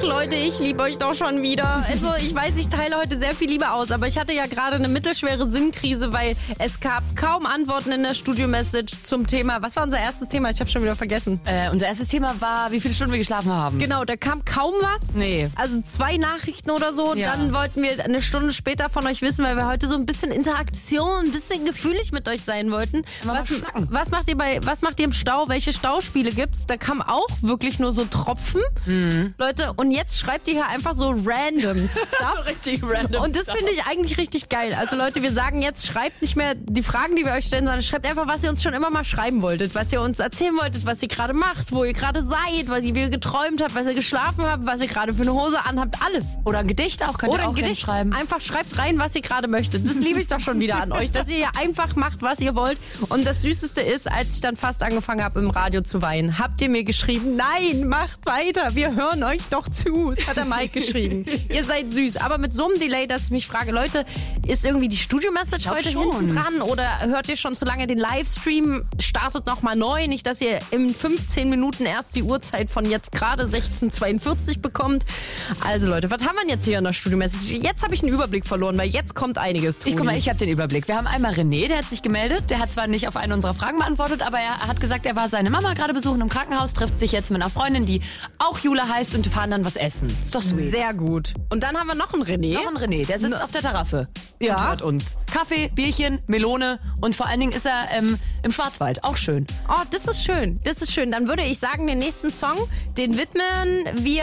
Speaker 4: Leute, ich liebe euch doch schon wieder. Also ich weiß, ich teile heute sehr viel Liebe aus, aber ich hatte ja gerade eine mittelschwere Sinnkrise, weil es gab kaum Antworten in der Studio-Message zum Thema. Was war unser erstes Thema? Ich habe schon wieder vergessen.
Speaker 13: Unser erstes Thema war, wie viele Stunden wir geschlafen haben.
Speaker 4: Genau, da kam kaum was.
Speaker 13: Nee.
Speaker 4: Also 2 Nachrichten oder so.
Speaker 13: Ja.
Speaker 4: Dann wollten wir eine Stunde später von euch wissen, weil wir heute so ein bisschen Interaktion, ein bisschen gefühlig mit euch sein wollten. Was macht ihr im Stau? Welche Stauspiele gibt's? Da kam auch wirklich nur so Tropfen. Leute, und jetzt schreibt ihr hier einfach so random Stuff.
Speaker 13: So richtig random
Speaker 4: Und das
Speaker 13: Stuff.
Speaker 4: finde ich eigentlich richtig geil. Also Leute, wir sagen jetzt, schreibt nicht mehr die Fragen, die wir euch stellen, sondern schreibt einfach, was ihr uns schon immer mal schreiben wolltet. Was ihr uns erzählen wolltet, was ihr gerade macht, wo ihr gerade seid, was ihr geträumt habt, was ihr geschlafen habt, was ihr gerade für eine Hose anhabt, alles.
Speaker 13: Oder ein Gedicht auch, könnt ihr auch
Speaker 4: ein Gedicht
Speaker 13: schreiben.
Speaker 4: Einfach schreibt rein, was ihr gerade möchtet. Das liebe ich doch schon wieder an euch, dass ihr hier einfach macht, was ihr wollt. Und das Süßeste ist, als ich dann fast angefangen habe, im Radio zu weinen, habt ihr mir geschrieben, nein, macht weiter, wir hören euch doch zu. Das hat der Mike geschrieben. Ihr seid süß, aber mit so einem Delay, dass ich mich frage, Leute, ist irgendwie die Studio-Message heute hinten dran oder hört ihr schon zu lange den Livestream? Startet nochmal neu, nicht, dass ihr in 15 Minuten erst die Uhrzeit von jetzt gerade 16:42 bekommt. Also Leute, was haben wir denn jetzt hier in der Studio-Message? Jetzt habe ich einen Überblick verloren, weil jetzt kommt einiges.
Speaker 13: Guck mal, ich habe den Überblick. Wir haben einmal René, der hat sich gemeldet. Der hat zwar nicht auf eine unserer Fragen beantwortet, aber er hat gesagt, er war seine Mama gerade besuchen im Krankenhaus, trifft sich jetzt mit einer Freundin, die auch Jula heißt und fahren dann was essen. Ist doch sweet.
Speaker 4: Sehr gut. Und dann haben wir noch einen René.
Speaker 13: Noch einen René, der sitzt auf der Terrasse
Speaker 4: Ja.
Speaker 13: und hört uns. Kaffee, Bierchen, Melone und vor allen Dingen ist er im Schwarzwald. Auch schön.
Speaker 4: Oh, das ist schön. Das ist schön. Dann würde ich sagen, den nächsten Song, den widmen wir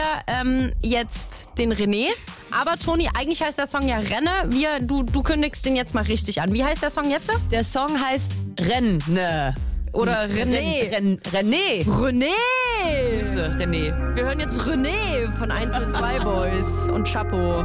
Speaker 4: jetzt den Renés. Aber Toni, eigentlich heißt der Song ja Renne. Du kündigst den jetzt mal richtig an. Wie heißt der Song jetzt?
Speaker 13: Der Song heißt Renne.
Speaker 4: Oder René.
Speaker 13: René.
Speaker 4: René.
Speaker 13: Grüße, René.
Speaker 4: Wir hören jetzt René von 102 Boys und Chapeau.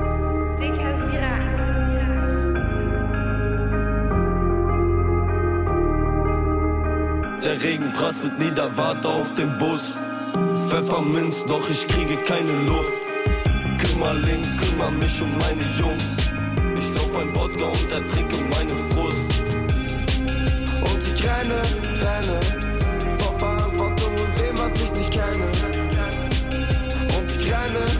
Speaker 20: Der Regen prasselt nieder, warte auf den Bus. Pfefferminz, doch ich kriege keine Luft. Kümmerling, kümmere mich um meine Jungs. Ich sauf ein Wodka und ertrinke meinen Frust.
Speaker 5: Und ich renne vor Verantwortung und dem, was ich nicht kenne. Und ich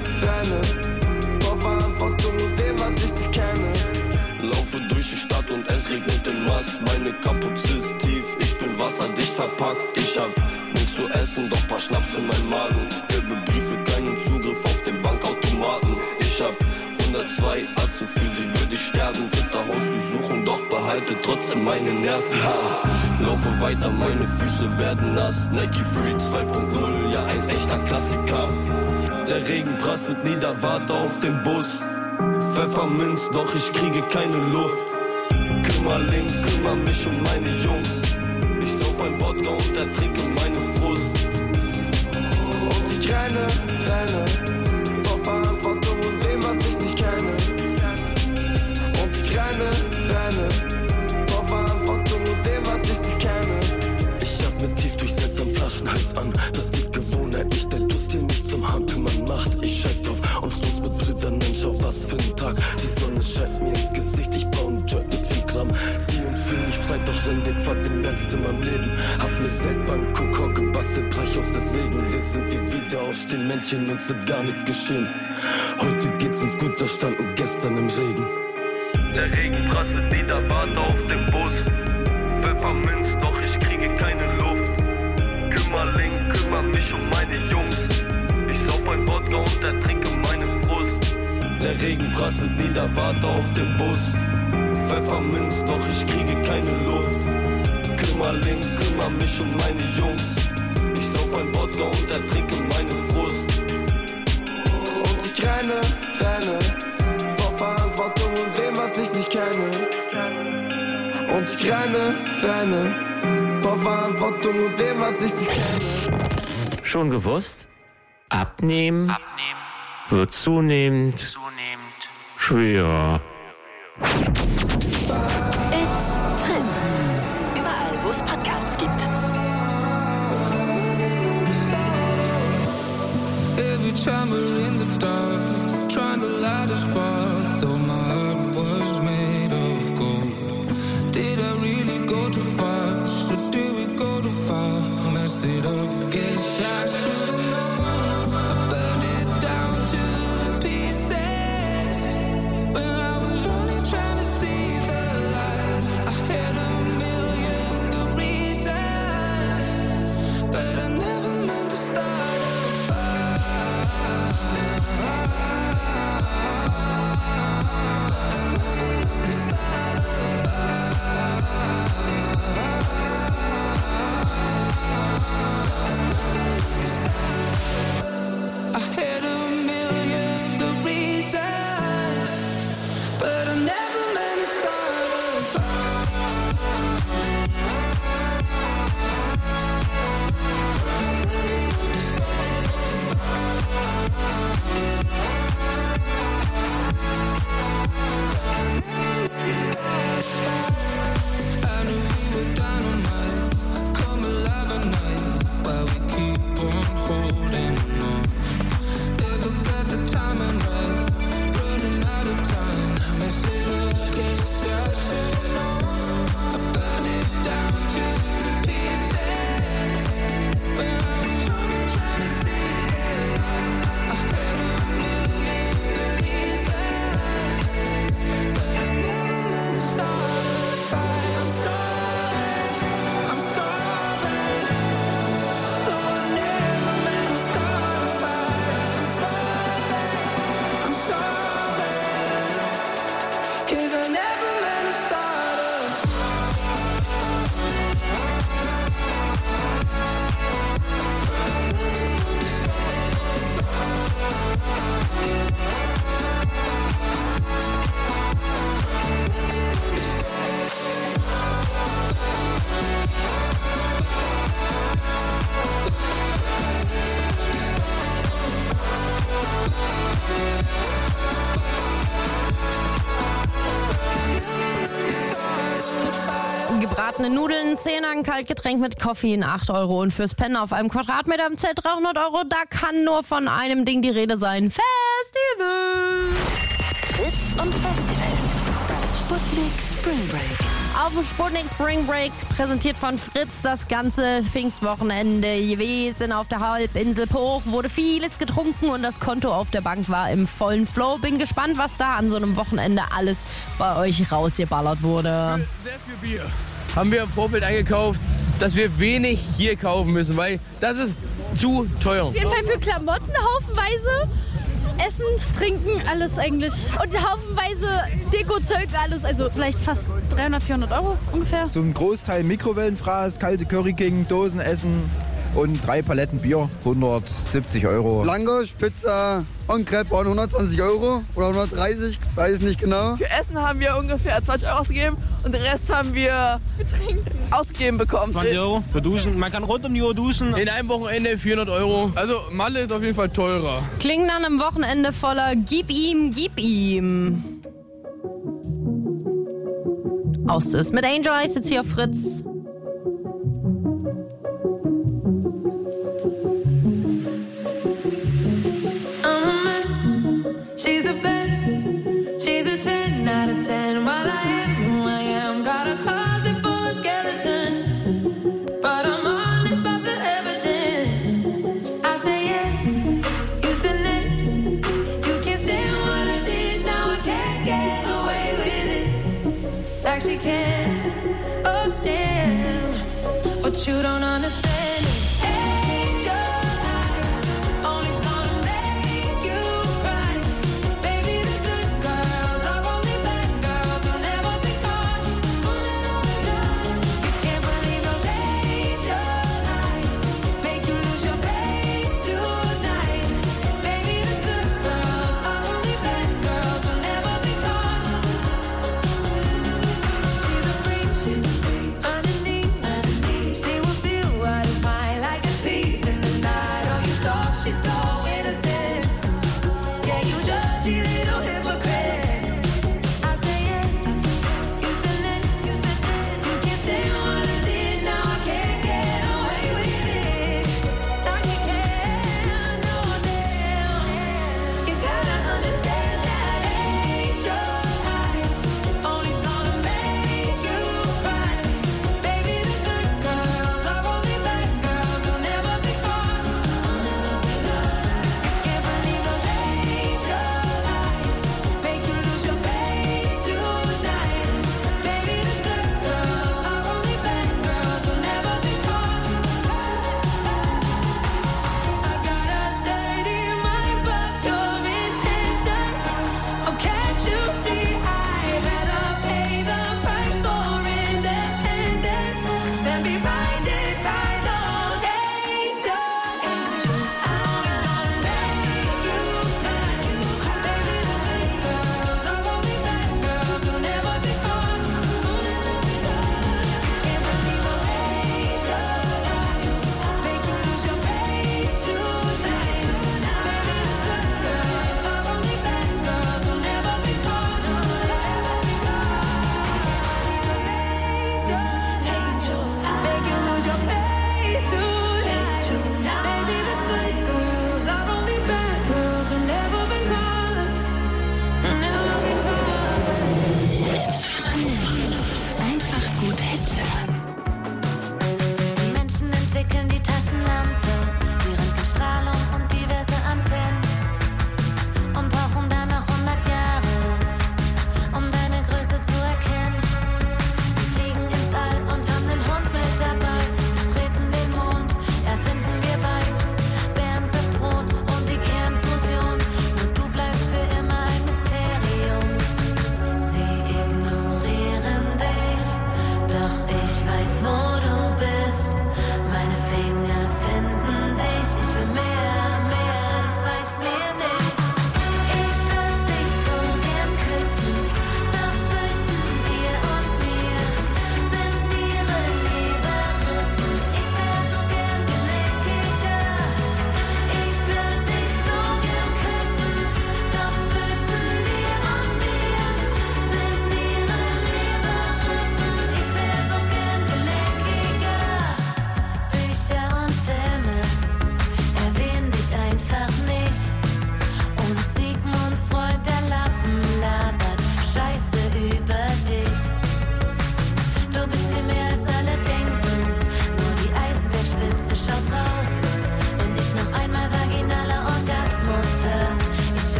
Speaker 5: renne vor Verantwortung und dem, was ich nicht kenne.
Speaker 20: Laufe durch die Stadt und es regnet in Mass. Meine Kapuze ist tief, ich bin wasserdicht verpackt. Ich hab nichts zu essen, doch paar Schnaps in meinem Magen. Gelbe Briefe, keinen Zugriff auf den Bankautomaten. Ich hab 102 Atzen, für sie würde ich sterben. Dritter Haus durchsuchen, doch behalte trotzdem meine Nerven. Laufe weiter, meine Füße werden nass. Nike Free 2.0, ja ein echter Klassiker. Der Regen prasselt nieder, warte auf den Bus. Pfefferminz, doch ich kriege keine Luft. Kümmerling, kümmere mich um meine Jungs. Ich sauf ein Wodka und ertrinke meinen Frust.
Speaker 5: Und ich renne vor Verantwortung und dem, was ich nicht kenne. Und ich renne vor Verantwortung und dem, was ich nicht kenne.
Speaker 20: Ich hab mir tief durchsetzt am Flaschenhals an. Das liegt Gewohnheit, nicht der Durst, den mich zum Hampelmann macht. Ich scheiß drauf und Schluss mit Brüdern, Mensch, auf was für ein Tag. Die Sonne scheint mir ins Gesicht, ich baue einen Joint mit 5 Gramm. Sie und fühl mich frei, doch sein Weg war dem Ernst in meinem Leben. Hab mir selber einen Kokor gebastelt, brech aus deswegen. Wir sind wie wieder aufstehen, Männchen, uns wird gar nichts geschehen. Heute geht's uns gut, da standen gestern im Regen. Der Regen prasselt nieder, warte auf den Bus. Pfefferminz, doch ich kriege keine Luft. Kümmerling, kümmere mich um meine Jungs. Ich sauf ein Wodka und ertrinke meinen Frust. Der Regen prasselt nieder, warte auf den Bus. Pfefferminz, doch ich kriege keine Luft. Kümmerling, kümmere mich um meine Jungs. Ich sauf ein Wodka und ertrinke meinen Frust.
Speaker 5: Und ich renne vor Verantwortung und dem, was ich nicht kenne. Und ich renne vor Verantwortung und dem, was ich nicht kenne.
Speaker 21: Schon gewusst? Abnehmen wird zunehmend schwer.
Speaker 3: It's Fritz. Überall, wo es Podcasts gibt.
Speaker 5: Every time we're in the dark, trying to light a spark, though my heart was made of gold. Did I really go too fast, or did we go too far? Messed it up, guess I should've known. I burned it down
Speaker 4: Gebratene Nudeln, 10er, ein Kaltgetränk mit Koffein, 8 Euro. Und fürs Pennen auf einem Quadratmeter im Zelt 300 Euro. Da kann nur von einem Ding die Rede sein. Festival!
Speaker 3: Fritz und Festivals. Das Sputnik Spring Break.
Speaker 4: Auf dem Sputnik Spring Break, präsentiert von Fritz, das ganze Pfingstwochenende gewesen auf der Halbinsel Poch, wurde vieles getrunken und das Konto auf der Bank war im vollen Flow. Bin gespannt, was da an so einem Wochenende alles bei euch rausgeballert wurde.
Speaker 2: Sehr viel Bier haben wir im Vorfeld eingekauft, dass wir wenig hier kaufen müssen, weil das ist zu teuer.
Speaker 22: Auf jeden Fall für Klamotten haufenweise. Essen, trinken, alles eigentlich. Und haufenweise Deko-Zeug, alles. Also vielleicht fast 300, 400 Euro ungefähr.
Speaker 23: Zum Großteil Mikrowellenfraß, kalte Curry King, Dosenessen und 3 Paletten Bier, 170 Euro.
Speaker 24: Langosch, Pizza und Crepe waren 120 Euro oder 130, weiß nicht genau.
Speaker 25: Für Essen haben wir ungefähr 20 Euro ausgegeben und den Rest haben wir ausgegeben bekommen.
Speaker 2: 20 Euro für Duschen. Man kann rund um die Uhr duschen. In einem Wochenende 400 Euro. Also Malle ist auf jeden Fall teurer.
Speaker 4: Klingt an einem Wochenende voller Gib ihm, gib ihm. Aus ist mit Angel Eyes jetzt hier auf Fritz.
Speaker 5: She's the best. She's a 10 out of 10. While I am who I am, got a closet full of skeletons. But I'm honest about the evidence. I say yes, you said next. You can't stand what I did, now I can't get away with it. Like she can. Oh damn, what you don't understand.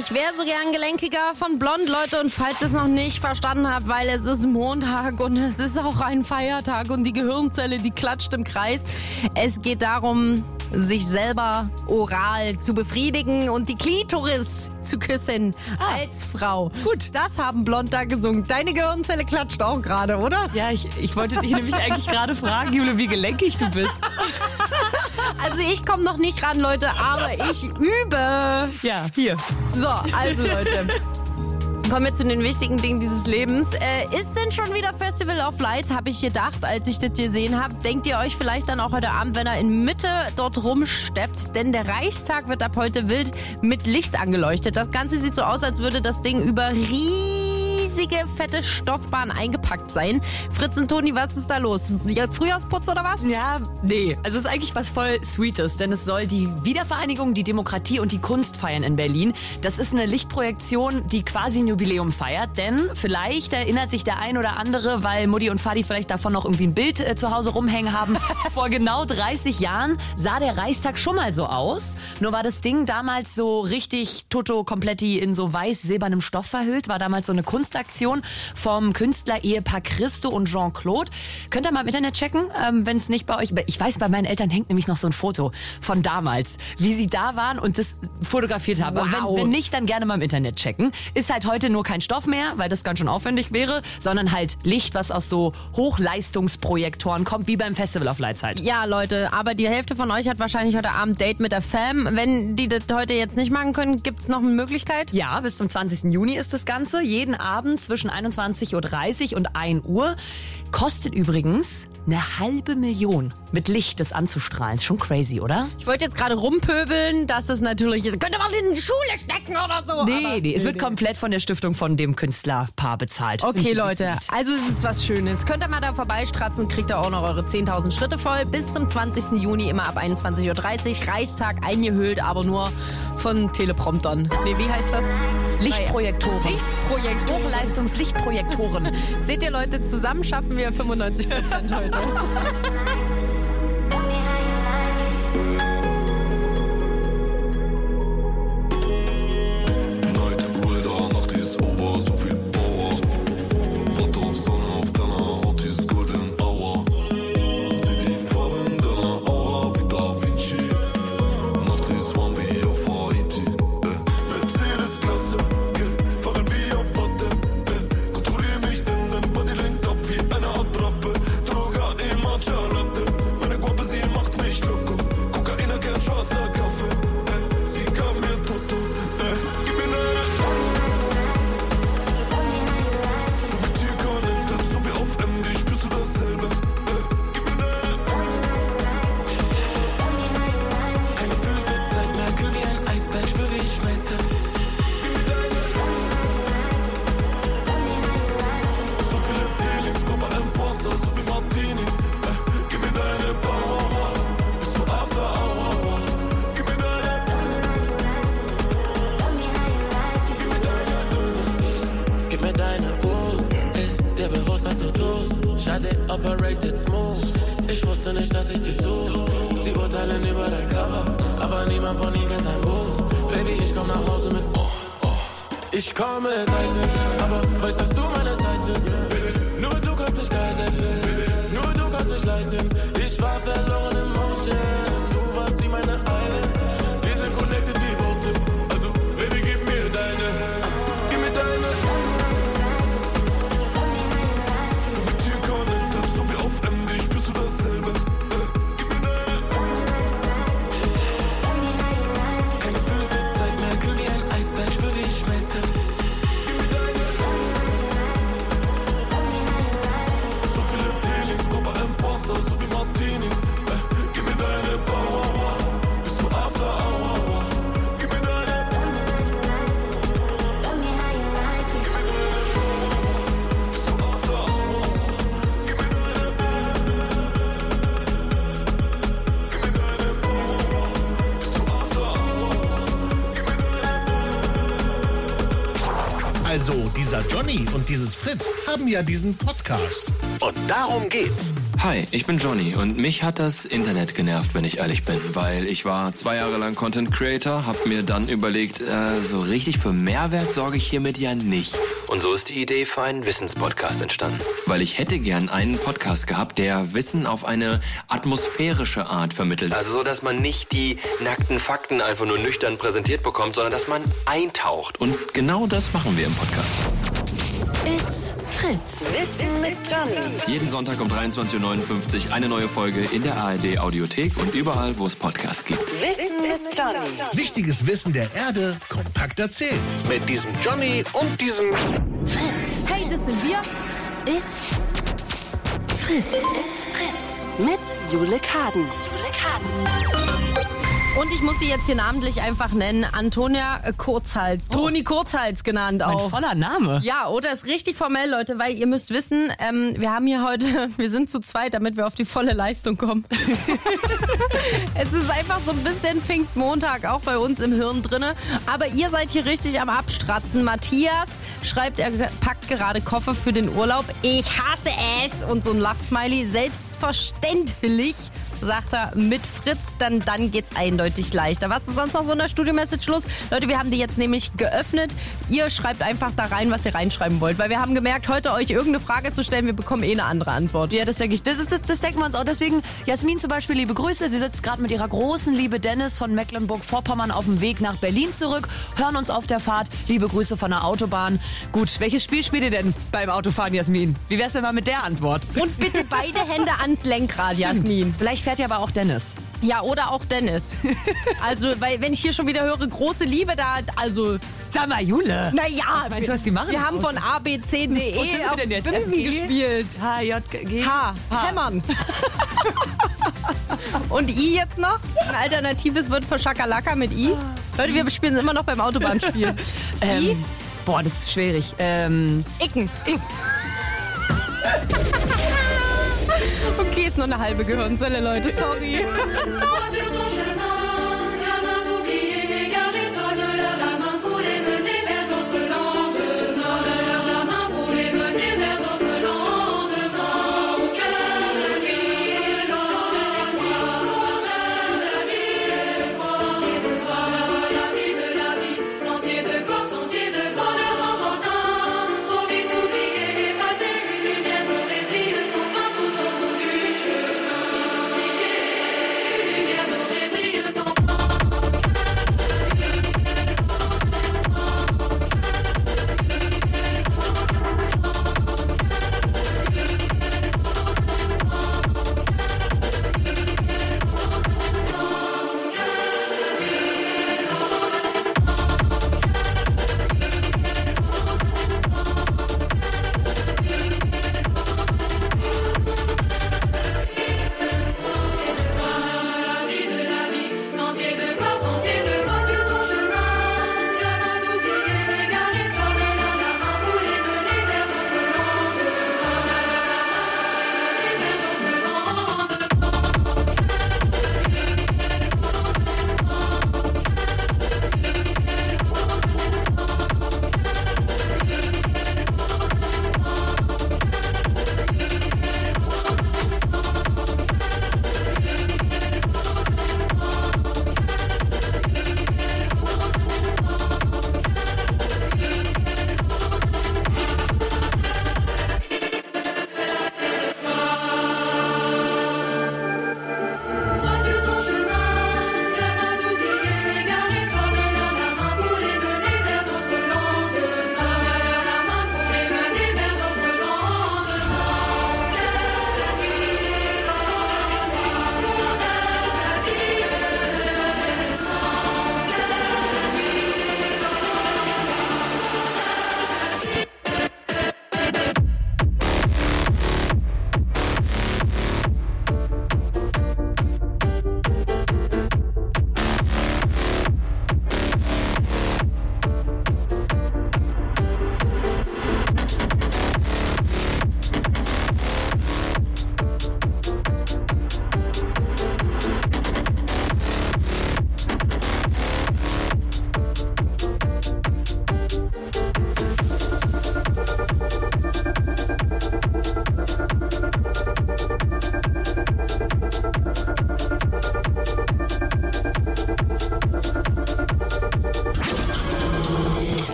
Speaker 4: Ich wäre so gern gelenkiger von Blond, Leute. Und falls ihr es noch nicht verstanden habt, weil es ist Montag und es ist auch ein Feiertag und die Gehirnzelle, die klatscht im Kreis. Es geht darum, sich selber oral zu befriedigen und die Klitoris zu küssen als Frau. Gut. Das haben Blond da gesungen. Deine Gehirnzelle klatscht auch gerade, oder?
Speaker 13: Ja, ich wollte dich nämlich eigentlich gerade fragen, Jule, wie gelenkig du bist.
Speaker 4: Also ich komme noch nicht ran, Leute, aber ich übe.
Speaker 13: Ja, hier.
Speaker 4: So, also Leute. Kommen wir zu den wichtigen Dingen dieses Lebens. Ist denn schon wieder Festival of Lights, habe ich gedacht, als ich das gesehen habe. Denkt ihr euch vielleicht dann auch heute Abend, wenn er in Mitte dort rumsteppt? Denn der Reichstag wird ab heute wild mit Licht angeleuchtet. Das Ganze sieht so aus, als würde das Ding über riesige, fette Stoffbahn eingepackt sein. Fritz und Toni, was ist da los? Frühjahrsputz oder was?
Speaker 13: Ja, nee. Also es ist eigentlich was voll Sweetes, denn es soll die Wiedervereinigung, die Demokratie und die Kunst feiern in Berlin. Das ist eine Lichtprojektion, die quasi ein Jubiläum feiert, denn vielleicht erinnert sich der ein oder andere, weil Mutti und Vati vielleicht davon noch irgendwie ein Bild zu Hause rumhängen haben. Vor genau 30 Jahren sah der Reichstag schon mal so aus. Nur war das Ding damals so richtig Toto Kompletti in so weiß-silbernem Stoff verhüllt. War damals so eine Kunstaktion vom Künstler-Ehepaar Christo und Jean-Claude. Könnt ihr mal im Internet checken, wenn es nicht bei euch... Ich weiß, bei meinen Eltern hängt nämlich noch so ein Foto von damals, wie sie da waren und das fotografiert haben.
Speaker 4: Wow.
Speaker 13: Wenn nicht, dann gerne mal im Internet checken. Ist halt heute nur kein Stoff mehr, weil das ganz schön aufwendig wäre, sondern halt Licht, was aus so Hochleistungsprojektoren kommt, wie beim Festival of Lights halt.
Speaker 4: Ja, Leute, aber die Hälfte von euch hat wahrscheinlich heute Abend Date mit der Fam. Wenn die das heute jetzt nicht machen können, gibt's noch eine Möglichkeit?
Speaker 13: Ja, bis zum 20. Juni ist das Ganze. Jeden Abend zwischen 21.30 Uhr und 1 Uhr. Kostet übrigens 500.000 mit Licht das anzustrahlen. Ist schon crazy, oder?
Speaker 4: Ich wollte jetzt gerade rumpöbeln, dass es natürlich ist. Könnte man in die Schule stecken oder so.
Speaker 13: Nee, es wird komplett von der Stiftung von dem Künstlerpaar bezahlt.
Speaker 4: Okay, Leute, also es ist was Schönes. Könnt ihr mal da vorbeistratzen, kriegt ihr auch noch eure 10.000 Schritte voll. Bis zum 20. Juni, immer ab 21.30 Uhr. Reichstag eingehüllt, aber nur von Telepromptern. Nee, wie heißt das?
Speaker 13: Lichtprojektoren.
Speaker 4: Lichtprojektoren.
Speaker 13: Hochleistungslichtprojektoren.
Speaker 4: Seht ihr, Leute, zusammen schaffen wir 95% heute.
Speaker 6: Operated smooth. Ich wusste nicht, dass ich dich such. Sie urteilen über dein Cover, aber niemand von ihnen kennt dein Buch. Baby, ich komm nach Hause mit Ich komme mit Items, aber weißt, dass du meine Zeit willst. Baby, nur du kannst mich guiden. Baby, nur du kannst mich leiten. Ich war verloren im Motion. Du warst wie meine Island. Wir sind connected wie Boote. Also, Baby, gib mir deine. Gib mir deine.
Speaker 1: Also, dieser Johnny und dieses Fritz haben ja diesen Podcast. Und darum geht's.
Speaker 7: Hi, ich bin Johnny und mich hat das Internet genervt, wenn ich ehrlich bin, weil ich war 2 Jahre lang Content Creator, hab mir dann überlegt, so richtig für Mehrwert sorge ich hiermit ja nicht. Und so ist die Idee für einen Wissenspodcast entstanden. Weil ich hätte gern einen Podcast gehabt, der Wissen auf eine atmosphärische Art vermittelt. Also so, dass man nicht die nackten Fakten einfach nur nüchtern präsentiert bekommt, sondern dass man eintaucht. Und genau das machen wir im Podcast.
Speaker 3: It's Fritz. Wissen mit Johnny.
Speaker 7: Jeden Sonntag um 23.59 Uhr eine neue Folge in der ARD Audiothek und überall, wo es Podcasts gibt.
Speaker 3: Wissen mit Johnny.
Speaker 1: Wichtiges Wissen der Erde kompakt erzählt. Mit diesem Johnny und diesem
Speaker 3: Fritz.
Speaker 4: Hey, das sind wir.
Speaker 3: It's Fritz. It's Fritz. Mit Jule Kaden.
Speaker 4: Und ich muss sie jetzt hier namentlich einfach nennen. Antonia Kurzhals. Toni Kurzhals genannt auch.
Speaker 13: Mein voller Name.
Speaker 4: Ja, oder ist richtig formell, Leute, weil ihr müsst wissen, wir haben hier heute, wir sind zu zweit, damit wir auf die volle Leistung kommen. Es ist einfach so ein bisschen Pfingstmontag auch bei uns im Hirn drinne. Aber ihr seid hier richtig am Abstratzen. Matthias schreibt, er packt gerade Koffer für den Urlaub. Ich hasse es. Und so ein Lachsmiley. Selbstverständlich, sagt er, mit Fritz, dann geht's eindeutig leichter. Was ist sonst noch so in der Studio-Message los? Leute, wir haben die jetzt nämlich geöffnet. Ihr schreibt einfach da rein, was ihr reinschreiben wollt. Weil wir haben gemerkt, heute euch irgendeine Frage zu stellen, wir bekommen eine andere Antwort.
Speaker 13: Ja, das denke ich. Das denken wir uns auch. Deswegen, Jasmin zum Beispiel, liebe Grüße. Sie sitzt gerade mit ihrer großen Liebe Dennis von Mecklenburg-Vorpommern auf dem Weg nach Berlin zurück. Hören uns auf der Fahrt. Liebe Grüße von der Autobahn. Gut, welches Spiel spielt ihr denn beim Autofahren, Jasmin? Wie wär's denn mal mit der Antwort?
Speaker 4: Und bitte beide Hände ans Lenkrad, Jasmin.
Speaker 13: Vielleicht fährt ja aber auch Dennis.
Speaker 4: Ja, oder auch Dennis. Also, weil wenn ich hier schon wieder höre, große Liebe da, also...
Speaker 13: Sag mal, Jule.
Speaker 4: Naja.
Speaker 13: Was meinst du, was die machen?
Speaker 4: Wir haben von A, B, C, D, E
Speaker 13: Wo sind wir
Speaker 4: auf
Speaker 13: denn jetzt?
Speaker 4: Binsen
Speaker 13: SG?
Speaker 4: gespielt.
Speaker 13: H, J, G.
Speaker 4: H. Hämmern. Und I jetzt noch? Ein alternatives Wort für Schakalaka mit I. Leute, wir spielen immer noch beim Autobahnspiel. I?
Speaker 13: Boah, das ist schwierig.
Speaker 4: Icken. Okay, ist nur eine halbe Gehirnzelle, Leute. Sorry.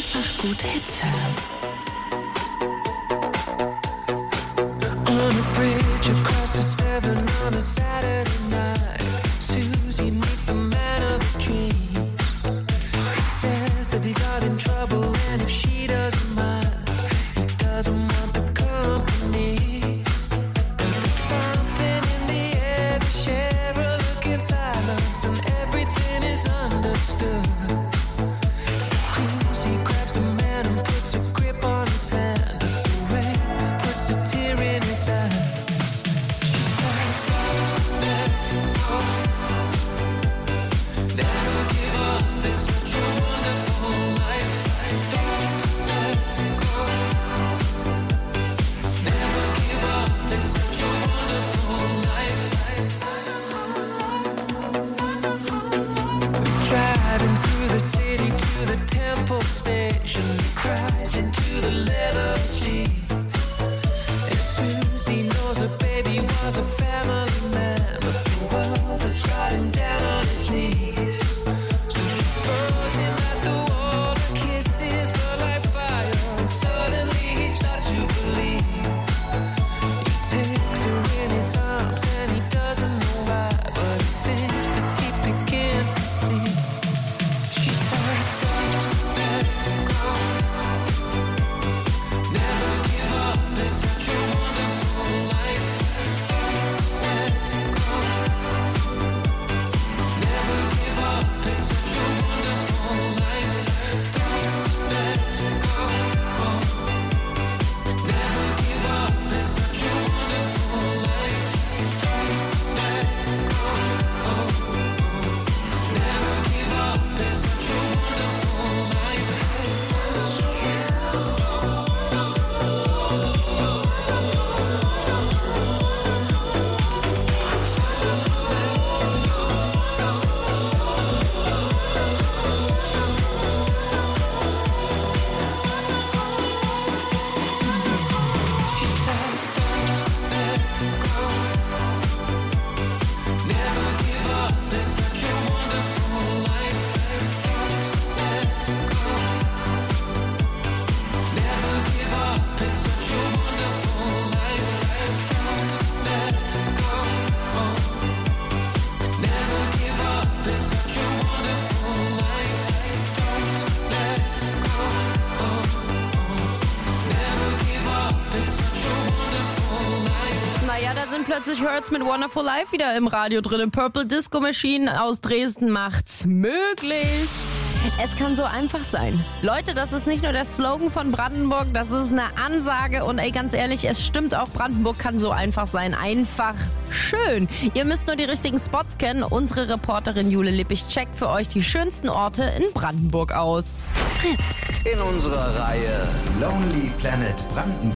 Speaker 3: einfach gut Hits hören.
Speaker 6: On a bridge across the Severn on a Saturday night, Susie meets the man of her dreams. He says that he got in trouble and if she doesn't mind, he doesn't want the company. There's something in the air, they share a look in silence and everything is understood. Susie grabs the man and puts a grip on his hand as the rain puts a tear in his eye. She says, don't let it go. Never give up, it's such a wonderful life. Don't let it go. Never give up, it's such a wonderful life. We're driving through the city to the Temple Station. He cries into the leather seat. And Susie knows her baby was a family man, but the world has got him down on his knees. So she throws him at the wall, her kisses burn like fire, and suddenly he starts to believe. He takes her in his arms and he doesn't know why, but he thinks that he begins to see. She says, don't let it go. Never give up, it's such a wonderful life. Don't let it go. Never give up, it's such a wonderful life. Don't let it go. Never give up, it's such a wonderful life. Don't let it go. Never give up, it's such a wonderful life. Never give up, it's such a wonderful life. Don't let it go. Never give up, it's such a wonderful life. Don't let it go. Never give up, it's such a wonderful life. Don't let it go. Never give up, it's such a wonderful life.
Speaker 4: Naja, da sind plötzlich Hurts mit Wonderful Life wieder im Radio drin. Purple Disco Machine aus Dresden macht's möglich. Es kann so einfach sein. Leute, das ist nicht nur der Slogan von Brandenburg, das ist eine Ansage. Und ey, ganz ehrlich, es stimmt auch, Brandenburg kann so einfach sein. Einfach schön. Ihr müsst nur die richtigen Spots kennen. Unsere Reporterin Jule Lippich checkt für euch die schönsten Orte in Brandenburg aus.
Speaker 3: Fritz.
Speaker 9: In unserer Reihe Lonely Planet Brandenburg